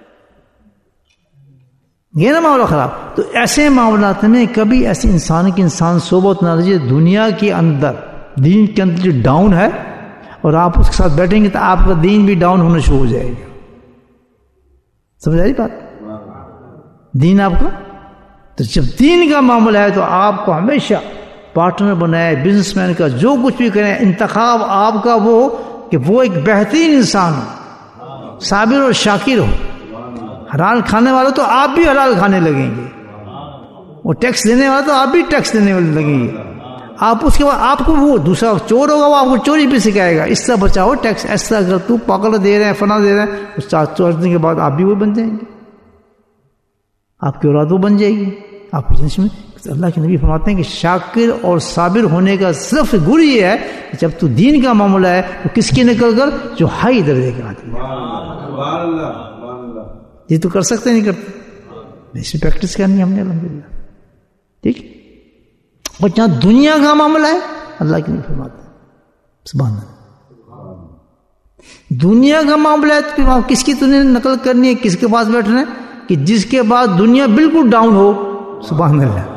یہ نا معاملہ خراب۔ تو ایسے معاملات میں کبھی ایسے انسان کی انسان صحبت نہ لیجیے، دنیا کے اندر دین کے اندر جو ڈاؤن ہے اور آپ اس کے ساتھ بیٹھیں گے تو آپ کا دین بھی ڈاؤن ہونا شروع ہو جائے گا۔ سمجھ آئی بات؟ دین آپ کا، تو جب دین کا معاملہ ہے تو آپ کو ہمیشہ پارٹنر بنائے، بزنس مین کا جو کچھ بھی کریں، انتخاب آپ کا وہ کہ وہ ایک بہترین انسان ہو، صابر اور شاکر ہو۔ حلال کھانے والا تو آپ بھی حلال کھانے لگیں گے، وہ ٹیکس دینے والا تو آپ بھی ٹیکس دینے والے لگیں گے۔ آپ اس کے بعد آپ کو وہ دوسرا چور ہوگا وہ آپ کو چوری بھی سکھائے گا، اس طرح بچاؤ ٹیکس، ایسا اگر تو پکڑ دے رہے ہیں فنا دے رہے ہیں، اس چورنے کے بعد آپ بھی وہ بن جائیں گے، آپ کی اولاد وہ بن جائے گی آپ کے جنس میں۔ اللہ کے نبی فرماتے ہیں کہ شاکر اور صابر ہونے کا صرف گر یہ ہے کہ جب تو دین کا معاملہ ہے تو کس کی نکل کر جو ہائی درجے کے آدمی ہے، یہ تو کر سکتے نہیں کرتے، اس میں پریکٹس کرنی ہم نے الحمدللہ، ٹھیک۔ اور جہاں دنیا کا معاملہ ہے اللہ کے نبی فرماتے ہیں سبحان اللہ، دنیا کا معاملہ ہے تو کس کی تمہیں نقل کرنی ہے، کس کے پاس بیٹھنا ہے کہ جس کے بعد دنیا بالکل ڈاؤن ہو، سبحان اللہ،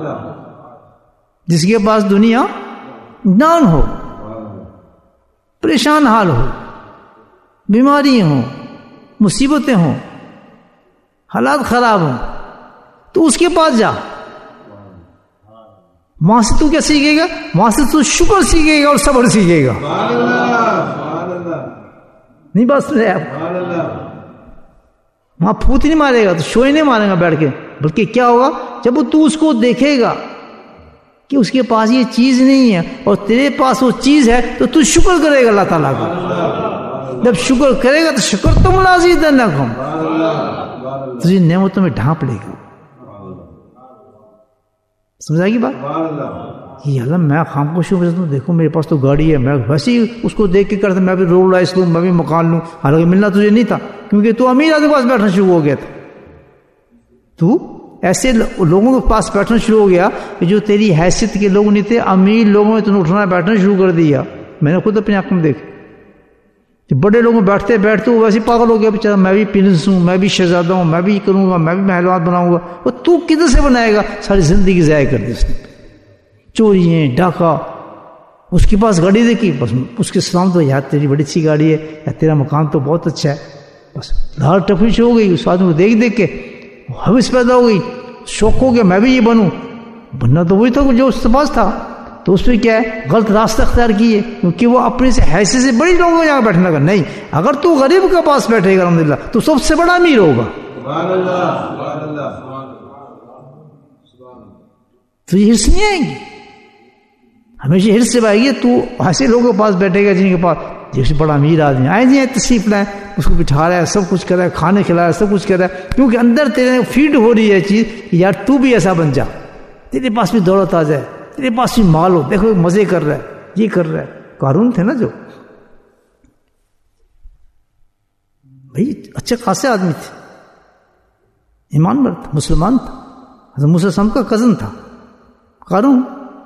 جس کے پاس دنیا ڈاؤن ہو، پریشان حال ہو، بیماری ہوں، مصیبتیں ہوں، حالات خراب ہوں، تو اس کے پاس جا، وہاں سے تو کیا سیکھے گا؟ وہاں سے تو شکر سیکھے گا اور صبر سیکھے گا۔ نہیں بات سن رہے آپ؟ وہاں پھوت نہیں مارے گا، تو شوئی نہیں مارے گا بیٹھ کے، بلکہ کیا ہوگا جب تو اس کو دیکھے گا کہ اس کے پاس یہ چیز نہیں ہے اور تیرے پاس وہ چیز ہے تو تو شکر کرے گا اللہ تعالیٰ کا۔ جب شکر کرے گا تو شکر تو ملازم ہے نہ کم، تجھے نعمتوں میں ڈھانپ لے گا۔ سمجھائے گی بات؟ یہ اللہ میں خام کو شکر کرتا ہوں، دیکھو میرے پاس تو گاڑی ہے، میں ویسے ہی اس کو دیکھ کے کرتا میں بھی رول رائس لوں، میں بھی مکان لوں، حالانکہ ملنا تجھے نہیں تھا کیونکہ تو امیر آدمی کے پاس بیٹھنا شروع ہو گیا تھا، تو ایسے لوگوں کے پاس بیٹھنا شروع ہو گیا کہ جو تیری حیثیت کے لوگ نہیں تھے، امیر لوگوں نے تمہیں اٹھنا بیٹھنا شروع کر دیا۔ میں نے خود اپنی آنکھ میں دیکھا کہ بڑے لوگوں بیٹھتے بیٹھتے وہ ویسے پاگل ہو گیا بیچارہ، میں بھی پرنس ہوں، میں بھی شہزادہ ہوں، میں بھی کروں گا، میں بھی محلات بناؤں گا۔ وہ تو کدھر سے بنائے گا؟ ساری زندگی ضائع کر دی اس نے، چوریاں، ڈاکہ۔ اس کے پاس گاڑی دیکھی، بس اس کے سلام تو یار تیری بڑی اچھی گاڑی ہے، یا تیرا مکان تو بہت اچھا ہے، بس دھار ٹفیش ہو گئی اس آدمی کو دیکھ دیکھ کے، حوث پیدا ہو گئی، شوق ہو گیا میں بھی یہ بنوں۔ بننا تو وہی تھا جو اس کے پاس تھا، تو اس پہ کیا ہے غلط راستہ اختیار کیے، کیونکہ وہ اپنے سے حیثیت سے بڑی لوگوں کو جا بیٹھنے لگا. نہیں، اگر تو غریب کے پاس بیٹھے گا الحمدللہ تو سب سے بڑا امیر ہوگا. تو یہ ہرس نہیں آئیں گی، ہمیشہ ہرس سے آئے گی. تو ایسے لوگوں کے پاس بیٹھے گا جن کے پاس جیسے بڑا امیر آدمی آئے جی تشریف لائیں، اس کو بٹھا رہا ہے، سب کچھ کر رہا ہے، کھانے کھلا رہا ہے، سب کچھ کر رہا ہے، کیونکہ اندر تیرے فیڈ ہو رہی ہے چیز کہ یار تو بھی ایسا بن جا، تیرے پاس بھی دولت آ جائے، تیرے پاس بھی مال ہو، دیکھو مزے کر رہا ہے، یہ کر رہا ہے. قارون تھے نا جو بھائی اچھے خاصے آدمی تھے، ایمان پر تھا، مسلمان تھا، حضرت موسیٰ علیہ السلام کا کزن تھا قارون،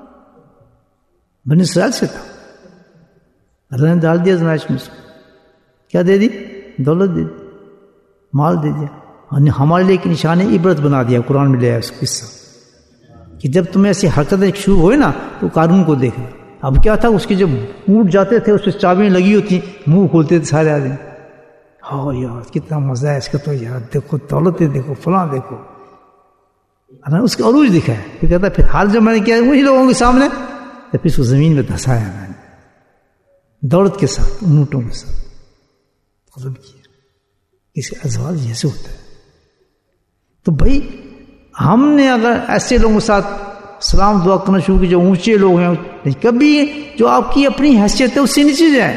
بنی اسرائیل سے تھا. اللہ نے ڈال دیا آزمائش میں، کیا دے دی؟ دولت دے دی، مال دے دیا. ہمارے لیے ایک نشان عبرت بنا دیا، قرآن میں لے آیا اس قصہ کہ جب تمہیں ایسی حرکتیں شروع ہوئے نا تو قارون کو دیکھنا. اب کیا تھا، اس کے جب اونٹ جاتے تھے اس پہ چابیاں لگی ہوتی، منہ کھولتے تھے سارے آدمی، ہاں یار کتنا مزہ ہے اس کا، تو یار دیکھو دولتیں دیکھو فلاں دیکھو. اس کا عروج دکھا ہے. پھر کہتا ہے پھر حال جب میں نے کیا وہی لوگوں کے سامنے، تو پھر اس کو زمین میں دھسایا میں نے دولت کے ساتھ، اونٹوں کے ساتھ ختم کیا. کسی ازواج جیسے ہوتا ہے. تو بھائی ہم نے اگر ایسے لوگوں کے ساتھ سلام دعا کرنا شروع کی جو اونچے لوگ ہیں، کبھی جو آپ کی اپنی حیثیت ہے اس سے نیچے جائیں.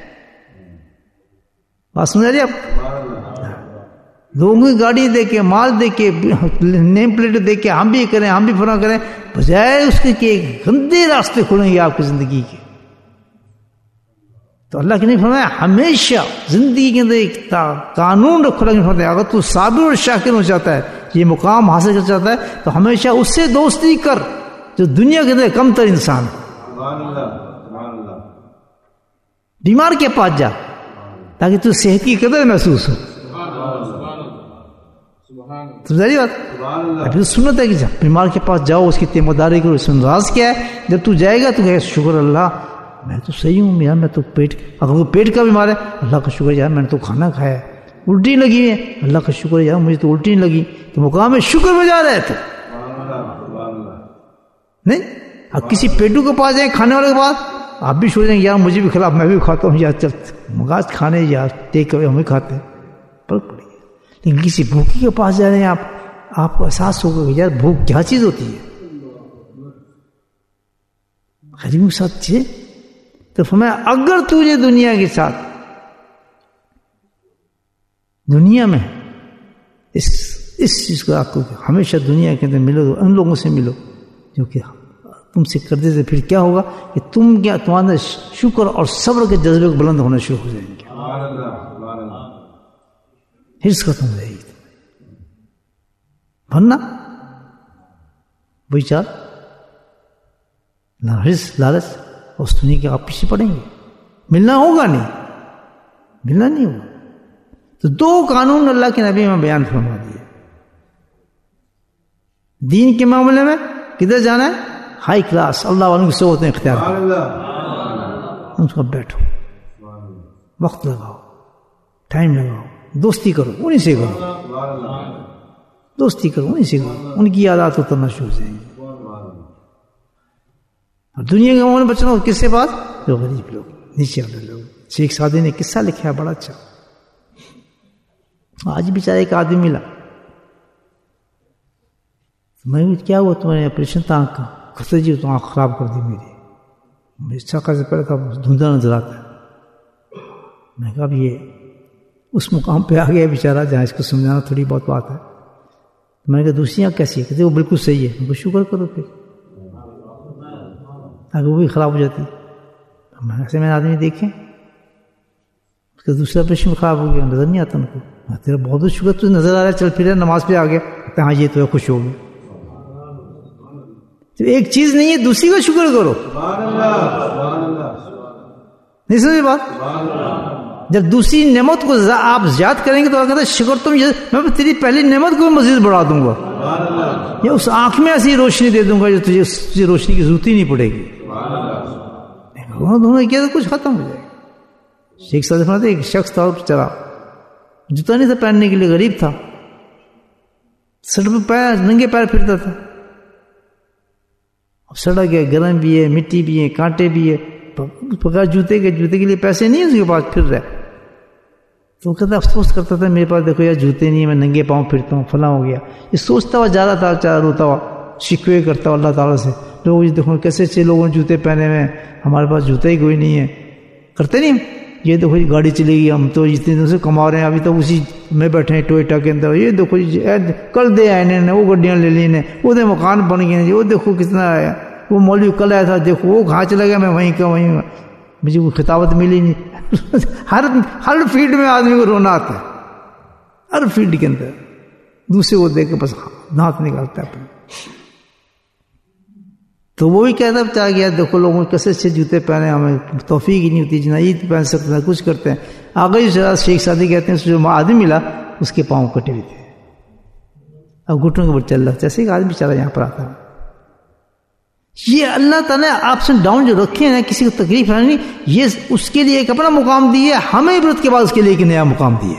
بات سمجھ رہی آپ؟ لوگوں کی گاڑی دے کے، مال دے کے، نیم پلیٹ دے کے ہم بھی کریں، ہم بھی فلاں کریں، بجائے اس کے کہ گندے راستے کھلیں گے آپ کی زندگی کے. تو اللہ کے نہیں فرمایا ہمیشہ زندگی کے اندر ایک قانون رکھو. فرمایا اگر تو صابر اور شاکر ہو جاتا ہے، یہ مقام حاصل کر چاہتا ہے، تو ہمیشہ اس سے دوستی کر جو دنیا کے اندر کم تر انسان. بیمار کے پاس جا تاکہ تو صحت کی قدر محسوس ہو. تو ظاہری بات ابھی سنت ہے کہ جب بیمار کے پاس جاؤ اس کی تیمارداری کرو. اس میں راز کیا ہے؟ جب تو جائے گا تو کہے شکر اللہ میں تو صحیح ہوں یار، میں تو پیٹ، اگر وہ پیٹ کا بیمار ہے اللہ کا شکر یار میں نے تو کھانا کھایا ہے. الٹی لگی ہے اللہ کا شکر یار مجھے تو الٹی نہیں لگی. تو مقام میں شکر بجا رہے تھے نہیں. اب کسی پیٹو کے پاس جائیں کھانے والے کے پاس، آپ بھی سوچیں یار مجھے بھی کھلا، میں بھی کھاتا ہوں یار، چل مگاز کھانے یار ٹیک اوے ہم بھی کھاتے ہیں، فرق پڑے گا. لیکن کسی بھوکی کے پاس جا رہے ہیں آپ، آپ کو احساس ہوگا کہ یار بھوک کیا چیز ہوتی ہے. غریبوں کے ساتھ چیزیں. تو فرمایا اگر تجھے دنیا کے ساتھ، دنیا میں اس اس چیز کو آپ کو ہمیشہ دنیا کے اندر ملو، ان لوگوں سے ملو جو کہ تم سے کرتے تھے، پھر کیا ہوگا کہ تم کیا تمہارے شکر اور صبر کے جذبے کو بلند ہونا شروع ہو جائیں گے. ہرس ختم ہو جائے گی. ورنہ وہی چال نہ ہرس لالچ اس دنیا کے آپ پیچھے پڑیں گے، ملنا ہوگا نہیں، ملنا نہیں ہوگا. تو دو قانون اللہ کے نبی میں بیان فرما دیے. دین کے معاملے میں کدھر جانا ہے؟ ہائی کلاس اللہ والوں کی صحبتیں اختیار کرو، ان کو بیٹھو، وقت لگاؤ، ٹائم لگاؤ، دوستی کرو انہیں سے کرو، دوستی کرو انہیں سے کرو، ان کی یادات اترنا شروع ہو جائیں گی. دنیا کے معاملے میں بچنا ہو کس سے بات؟ جو غریب لوگ، نیچے والے لوگ. شیخ سعدی نے قصہ لکھا ہے بڑا اچھا. آج بیچارے ایک آدمی ملا، میں کیا ہوا تمہارے آپریشن تھا آنکھ کا؟ کہتے جی تو آنکھ خراب کر دی میری، میری چاقا سے پہلے تھا دھندلا نظر آتا ہے. میں کہا اب یہ اس مقام پہ آ گیا بیچارہ جہاں اس کو سمجھانا تھوڑی بہت بات ہے. میں نے کہا دوسری آنکھ کیسی ہے؟ کہتے وہ بالکل صحیح ہے. شکر کرو پھر، اگر وہ بھی خراب ہو جاتی. ایسے میں نے آدمی دیکھیں اس کا دوسرا آپریشن خراب ہو گیا، نظر نہیں آتا ان کو. تیرا بہت بہت شکر، تجھے نظر آ رہا ہے، چل پھر نماز پہ آ گیا. ہاں یہ تو ہے، خوش ہو گیا. تو ایک چیز نہیں ہے دوسری کا شکر کرو. نہیں سمجھے بات؟ جب دوسری نعمت کو آپ یاد کریں گے تو اللہ کہتا ہے شکر تم، میں تیری پہلی نعمت کو مزید بڑھا دوں گا، یا اس آنکھ میں ایسی روشنی دے دوں گا جو تجھے تجھے روشنی کی ضرورت ہی نہیں پڑے گی. انہوں نے کیا تو کچھ ختم ہو جائے گا. شیخ صاحب فرماتے ایک شخص تھا اور چلا، جوتا نہیں تھا پہننے کے لیے، غریب تھا، سڑک پہ پیر ننگے پیر پھرتا تھا. سڑک ہے، گرم بھی ہے، مٹی بھی ہے، کانٹے بھی ہے، بغیر جوتے کے جوتے کے لیے پیسے نہیں ہیں اس کے پاس، پھر رہے. تو وہ کہتا افسوس کرتا تھا میرے پاس دیکھو یار جوتے نہیں ہیں، میں ننگے پاؤں پھرتا ہوں، فلاں ہو گیا. یہ سوچتا ہوا جا رہا تھا، چارہ روتا ہوا، شکوے کرتا ہوا اللہ تعالیٰ سے، لوگ دیکھو کیسے اچھے لوگوں نے جوتے پہنے ہوئے ہیں، ہمارے پاس جوتے ہی کوئی نہیں ہے. کرتے نہیں یہ دیکھو جی گاڑی چلے گی، ہم تو اتنے دن سے کما رہے ہیں، ابھی تک اسی میں بیٹھے ہیں ٹوئیٹا کے اندر. یہ دیکھو جی کل دے آئے نے، وہ گڈیاں لے لی نے، وہ دے مکان بن گئے ہیں جی، وہ دیکھو کتنا آیا. وہ مولوی کل آیا تھا، دیکھو وہ کہاں چلا گیا، میں وہیں کا وہیں. مجھے کوئی خطابت ملی نہیں. ہر ہر فیلڈ میں آدمی کو رونا آتا ہے، ہر فیلڈ کے اندر دوسرے کو دیکھ کے بس دانت نکالتا ہے اپنے. تو وہ بھی کہتا چاہ گیا دیکھو لوگوں کیسے اچھے جوتے پہنے، ہمیں توفیق ہی نہیں ہوتی، جنا عید پہن سکتے ہیں، کچھ کرتے ہیں. آگے شیخ سعدی کہتے ہیں جو آدمی ملا اس کے پاؤں کٹے ہوئے تھے، اب گھٹنوں کے اوپر چل رہا، جیسے ایک آدمی چلا یہاں پر آتا. یہ اللہ تعالیٰ نے آپ سے ڈاؤن جو رکھے ہیں، کسی کو تکلیف ہے نہیں، یہ اس کے لیے ایک اپنا مقام دی ہے، ہمیں عبرت کے بعد اس کے لیے ایک نیا مقام دی ہے.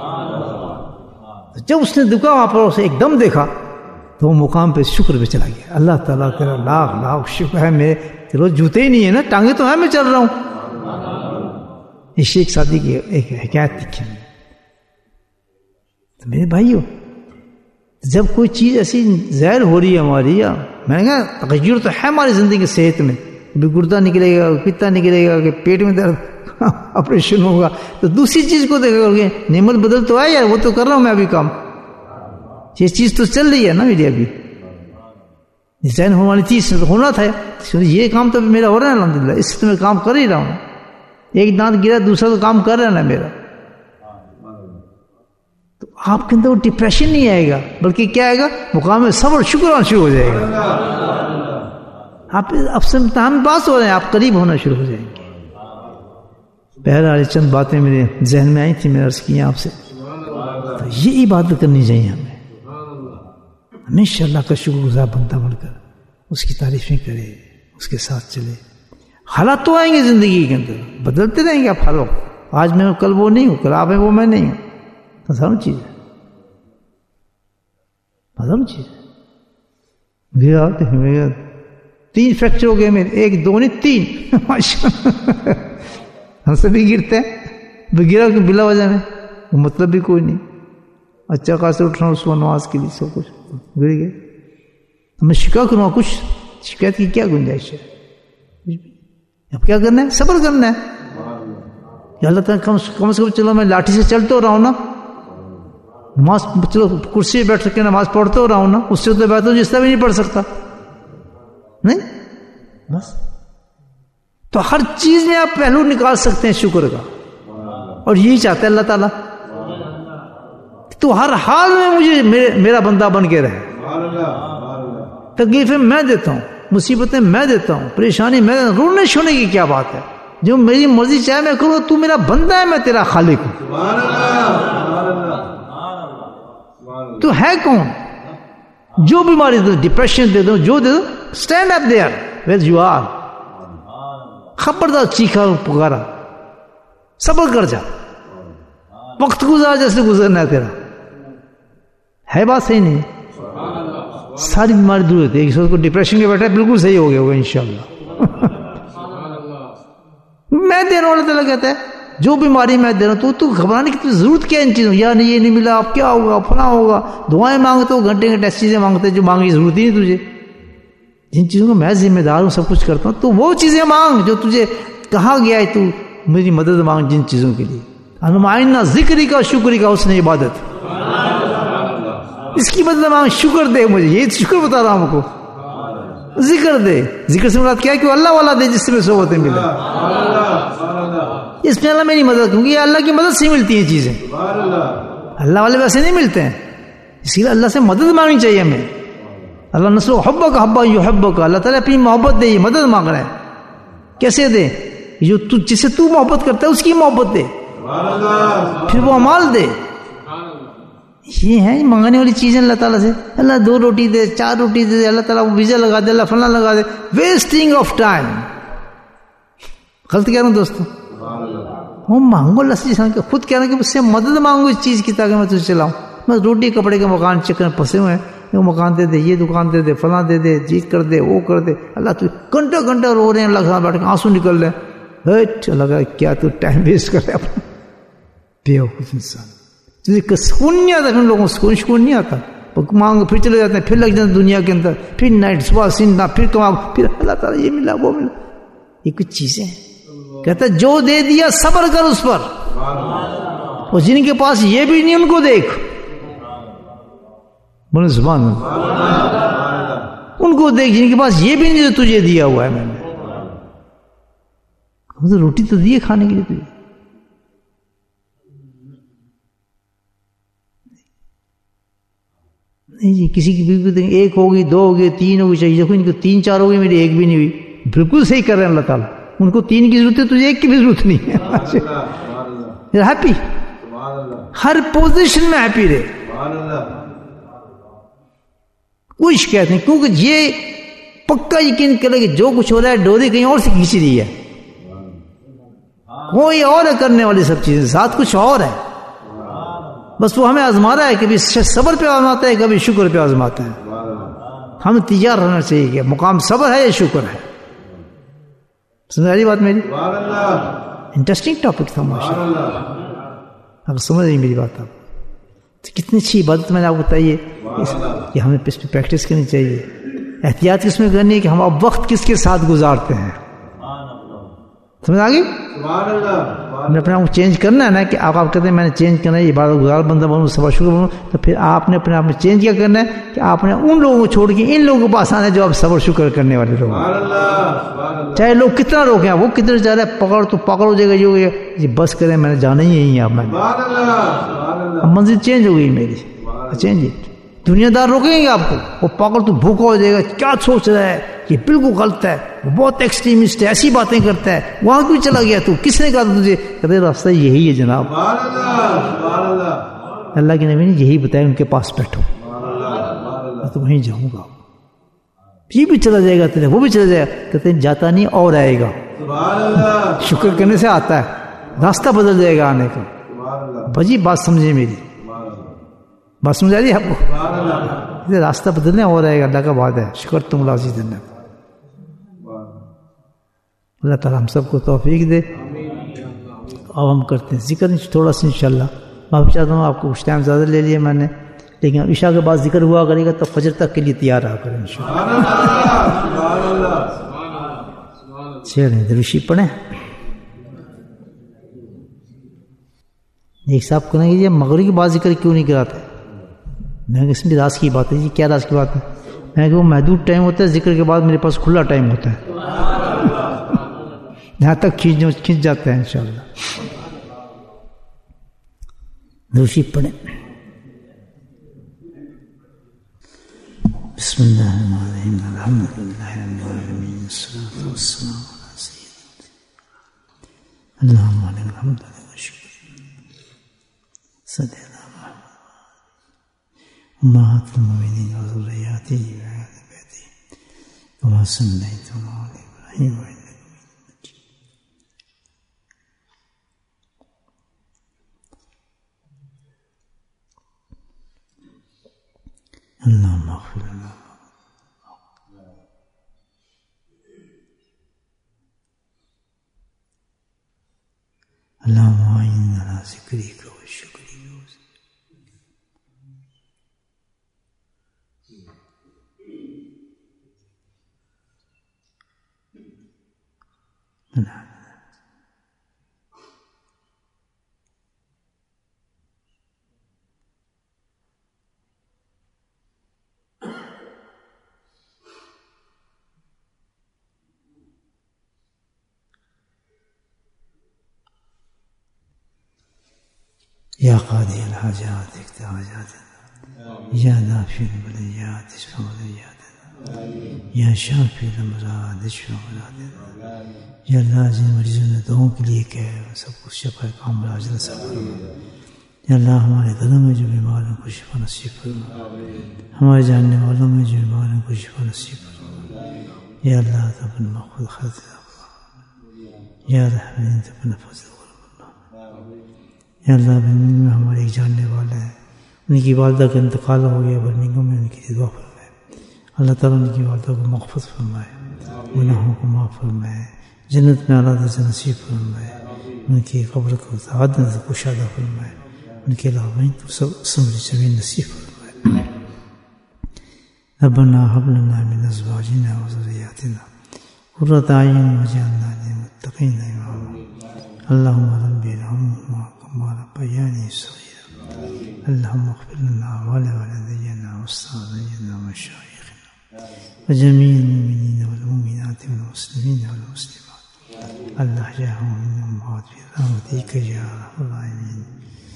جب اس نے دکھا وہاں پر اسے ایک دم دیکھا تو وہ مقام پہ شکر پہ چلا گیا. اللہ تعالیٰ تیرا لاکھ لاکھ شکر ہے، میں چلو جوتے ہی نہیں ہے نا، ٹانگیں تو ہیں، میں چل رہا ہوں. یہ شیخ سعدی کی ایک حکایت لکھی ہے. تو میرے بھائیو جب کوئی چیز ایسی ظاہر ہو رہی ہے ہماری، یا میں نے کہا تغیر تو ہے ہماری زندگی صحت میں، بھی گردہ نکلے گا، کتا نکلے گا، کہ پیٹ میں درد آپریشن ہوگا، تو دوسری چیز کو دیکھا گے نعمت بدل تو ہے یار، وہ تو کر رہا ہوں میں ابھی کام، یہ چیز تو چل رہی ہے نا میری، ابھی ڈیزائن ہونے والی چیز تو ہونا تھا، یہ کام تو میرا ہو رہا ہے الحمدللہ، اس سے تو میں کام کر ہی رہا ہوں. ایک دانت گرا دوسرا تو کام کر رہا ہے نا میرا. تو آپ کے اندر وہ ڈپریشن نہیں آئے گا، بلکہ کیا آئے گا، مقام میں صبر شکر آنا شروع ہو جائے گا. آپ اب سے ہم پاس ہو رہے ہیں، آپ قریب ہونا شروع ہو جائیں گے. بہرحال چند باتیں میرے ذہن میں آئی تھی، میں عرض کی آپ سے. تو یہ عبادت کرنی چاہیے ہمیں، ہمیشہ اللہ کا شکر گزار بندہ بن کر اس کی تعریفیں کرے، اس کے ساتھ چلے. حالات تو آئیں گے زندگی کے اندر، بدلتے رہیں گے آپ ہر وقت. آج میں کل وہ نہیں ہوں، کل آپ ہیں وہ میں نہیں ہوں. ہزاروں چیز ہے، ہزاروں چیز ہے. گیا تین فریکچر ہو گئے میرے، ایک دو نہیں تین. ہم سبھی گرتے ہیں، گرا کہ بلا وجہ میں، مطلب بھی کوئی نہیں. اچھا خاصا اٹھ رہا ہوں صبح نماز کے لیے، سب کچھ گر گئے. میں شکایت کروں، کچھ شکایت کی کیا گنجائش ہے؟ اب کیا کرنا ہے؟ صبر کرنا ہے. یا اللہ تعالیٰ کم کم سے کم چلو میں لاٹھی سے چلتے ہو رہا ہوں نا، نماز چلو کرسی پہ بیٹھ کے نماز پڑھتے ہو رہا ہوں نا، اس سے تو بہتر جس طرح بھی نہیں پڑھ سکتا نہیں. بس تو ہر چیز میں آپ پہلو نکال سکتے ہیں شکر کا، اور یہی چاہتے ہیں اللہ تعالیٰ. تو ہر حال میں مجھے میرا بندہ بن کے رہے. تکلیفیں میں دیتا ہوں، مصیبتیں میں دیتا ہوں، پریشانی میں، رونے چھونے کی کیا بات ہے؟ جو میری مرضی چاہے میں کروں. تو میرا بندہ ہے، میں تیرا خالق ہوں. تو ہے کون؟ جو بیماری دے دو، ڈپریشن دے دو، جو دے دو، stand up there where you are. خبردار چیخا پکارا، صبر کر جا، وقت گزار جیسے گزرنا ہے تیرا. ہے بات صحیح نہیں؟ ساری بیماری دور ہوتی ہے. کسی کو ڈپریشن کے بیٹھا ہے بالکل صحیح ہو گیا ہوگا انشاءاللہ. میں دے رہا ہوں، اللہ تعالیٰ کہتا ہے جو بیماری میں دے رہا ہوں، تو تو گھبرانے کی ضرورت کیا ان چیزوں؟ یا نہیں یہ نہیں ملا، اب کیا ہوگا، فلاں ہوگا. دعائیں مانگتے ہو گھنٹے گھنٹے ایسی چیزیں مانگتے جو مانگنے کی ضرورت ہی نہیں تجھے. جن چیزوں کو میں ذمہ دار ہوں، سب کچھ کرتا ہوں، تو وہ چیزیں مانگ جو تجھے کہا گیا ہے. تو میری مدد مانگ جن چیزوں کے لیے. المعینہ ذکری کا شکری کا حسن عبادت، اس کی مدد مانگ، شکر دے مجھے. یہ شکر بتا رہا ہوں ہم کو. ذکر دے، ذکر سے مراد کیا ہے کہ اللہ والا دے جس سے میں صحبتیں ملے. اس میں اللہ میری مدد، کیونکہ یہ اللہ کی مدد سے ملتی ہیں چیزیں، اللہ والے ویسے نہیں ملتے ہیں. اس لیے اللہ سے مدد مانگنی چاہیے ہمیں. اللہ نسل حبک حبا یحبک، اللہ تعالیٰ اپنی محبت دے، یہ مدد مانگ رہا ہے. کیسے دے؟ جو تو جس سے تو محبت کرتا ہے اس کی محبت دے، پھر وہ اعمال دے. یہ ہیں منگانے والی چیزیں اللہ تعالیٰ سے. اللہ دو روٹی دے، چار روٹی دے، اللہ تعالیٰ وہ ویزا لگا دے، اللہ فلاں لگا دے. Wasting of time. غلط کہہ رہا ہوں دوستوں؟ وہ مانگو اللہ سے، خود کہہ رہا کہ مجھ سے مدد مانگو اس چیز کی تاکہ میں تجھے چلاؤں. میں روٹی کپڑے کے مکان چکر میں پھنسے ہوئے ہیں، وہ مکان دے دے، یہ دکان دے دے، فلاں دے دے، جیت کر دے، وہ کر دے. اللہ تو گھنٹہ گھنٹہ رو رہے ہیں اللہ کے ساتھ بیٹھ کے، آنسو نکل رہے ہیں. ہٹ اللہ کا کیا تو ٹائم ویسٹ کر رہے اپنا بیوقوف انسان. تجھے سکون نہیں آتا، پھر لوگوں کو سکون سکون نہیں آتا، مانگ پھر چلے جاتے ہیں، پھر لگ جاتے ہیں دنیا کے اندر، پھر نائٹ صبح سننا، پھر کما، پھر اللہ تعالیٰ یہ ملا وہ ملا. یہ کچھ چیزیں ہیں. کہتا ہے جو دے دیا صبر کر اس پر، اور جن کے پاس یہ بھی نہیں ان کو دیکھ. بولے سبحان اللہ. ان کو دیکھ جن کے پاس یہ بھی نہیں جو تجھے دیا ہوا ہے میں نے. روٹی تو دی ہے کھانے کے لیے تجھے. نہیں جی کسی کی بیوی ایک ہوگی، دو ہوگی، تین ہوگی چاہیے، دیکھو ان کو تین چار ہوگی، میری ایک بھی نہیں ہوئی. بالکل صحیح کر رہے ہیں اللہ تعالیٰ. ان کو تین کی ضرورت ہے، تجھے ایک کی بھی ضرورت نہیں ہے. ہیپی، ہر پوزیشن میں ہیپی رہے، کوئی شکایت نہیں. کیونکہ یہ پکا یقین کرے کہ جو کچھ ہو رہا ہے ڈوری کہیں اور سے کھینچ رہی ہے، کوئی اور ہے کرنے والی سب چیزیں، ذات کچھ اور ہے. بس وہ ہمیں آزما رہا ہے، کبھی صبر پہ آزماتا ہے، کبھی شکر پہ آزماتا ہے. ہمیں تیار رہنا چاہیے کہ مقام صبر ہے یا شکر ہے. سمجھ رہی بات میری؟ انٹرسٹنگ ٹاپک تھا ماشاء اللہ. اگر سمجھ رہی میری بات آپ تو کتنی اچھی عبادت میں نے آپ کو بتائی ہے کہ ہمیں اس پہ پریکٹس کرنی چاہیے. احتیاط کس میں کرنی ہے کہ ہم اب وقت کس کے ساتھ گزارتے ہیں. سمجھ آ گئی؟ ہم نے اپنے آپ کو چینج کرنا ہے نا، کہ آپ آپ کہتے ہیں میں نے چینج کرنا ہے، عبادت گزار بندہ بنوں، صبر شکر بنوں. تو پھر آپ نے اپنے آپ میں چینج کیا کرنا ہے کہ آپ نے ان لوگوں کو چھوڑ کے ان لوگوں کے پاس آنا ہے جو آپ صبر شکر کرنے والے لوگ. چاہے لوگ کتنا روکیں، وہ کتنے چاہ رہے ہیں پکڑ تو پکڑ ہو جائے گا، جو جی بس کریں میں نے جانا ہی یہی ہے. آپ میں اب منزل چینج ہو گئی میری، چینج. دنیا دار روکیں گے آپ کو، وہ پکڑ تو بھوکا ہو جائے گا، کیا سوچ رہا ہے، یہ بالکل غلط ہے، وہ بہت ایکسٹریمسٹ ہے، ایسی باتیں کرتا ہے، وہاں کیوں چلا گیا تو، کس نے کہا تجھے؟ کہتے راستہ یہی ہے جناب. اللہ کے نبی نے یہی بتایا، ان کے پاس بیٹھو، میں تو وہیں جاؤں گا. یہ بھی چلا جائے گا تیرے، وہ بھی چلا جائے گا. کہتے ہیں جاتا نہیں اور آئے گا. شکر کرنے سے آتا ہے، راستہ بدل جائے گا آنے کا. بھجی بات سمجھے میری، بات سمجھا رہی ہے آپ کو؟ راستہ بدلنے اور آئے گا، اللہ کا وعدہ ہے. شکر تم لازی دن. اللہ تعالیٰ ہم سب کو توفیق دے. اب ہم کرتے ہیں ذکر تھوڑا سا انشاءاللہ. معافی چاہتا ہوں آپ کو کچھ ٹائم زیادہ لے لیا میں نے، لیکن عشاء کے بعد ذکر ہوا کرے گا تو فجر تک کے لیے تیار رہا کریں انشاءاللہ. چلیں دروشی پڑھیں. ایک صاحب کہنا کہ مغرب کے بعد ذکر کیوں نہیں کراتے؟ میں کہ اس میں راز کی بات ہے. جی کیا راز کی بات ہے؟ میں کہ وہ محدود ٹائم ہوتا ہے ذکر کے بعد، میرے پاس کھلا ٹائم ہوتا ہے، یہاں تک کھینچ کھینچ جاتا ہے انشاءاللہ. دروشی پڑھیں. بسم اللہ الرحمن الرحیم، الحمدللہ رب العالمین، والصلاۃ والسلام علی سیدنا اللہم لک الحمد والشکر. صلی اللہ امہات المؤمنین وذریاتہ وآل بیتہ کما صلیت علی ابراہیم وعلی اللهم اغفر لنا اللهم اعنا على ذكرك وشكرك یا قاضی الحاجات اقضِ حاجاتنا، یا دافع البلیات اشف بلیاتنا، یا شافی الامراض اشف امراضنا. یا اللہ جن مریضوں نے دعاؤں کے لیے کہا سب کو شفا کاملہ عاجلہ نصیب فرما. یا اللہ ہمارے گھروں میں جو بیمار ہیں کو شفا نصیب فرما، ہمارے جاننے والوں میں جو بیمار ہیں کو شفا نصیب فرما. یا اللہ تو اپنے مخفوض خرد یا رحمین تو اپنا فضل. یا اللہ میں ہمارے ایک جاننے والا ہے ان کی والدہ کا انتقال ہو گیا برمنگھم میں، ان کی دعا فرمائے، اللہ تعالیٰ ان کی والدہ کو مغفرت فرمائے، گناہوں کو معاف فرمائے، جنت میں اعلیٰ درجہ نصیب فرمائے، ان کی قبر کو سعادت سے کشادہ فرمائے، ان کے علاوہ تو سب سمجھ زمین نصیب فرمائے۔ ربنا هب لنا من ازواجنا وذرياتنا قرة اعين واجعلنا للمتقين اماما اللهم رب ارحمهما كما ربياني صغيرا اللهم اغفر لنا ولوالدينا واستاذنا ومشايخنا وجميع المؤمنين والمؤمنات والمسلمين والمسلمات الاحياء منهم الاموات برحمتك يا ارحم الراحمين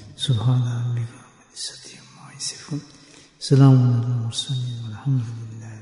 سبحان ربك رب العزة عما يصفون سلام على المرسلين والحمد لله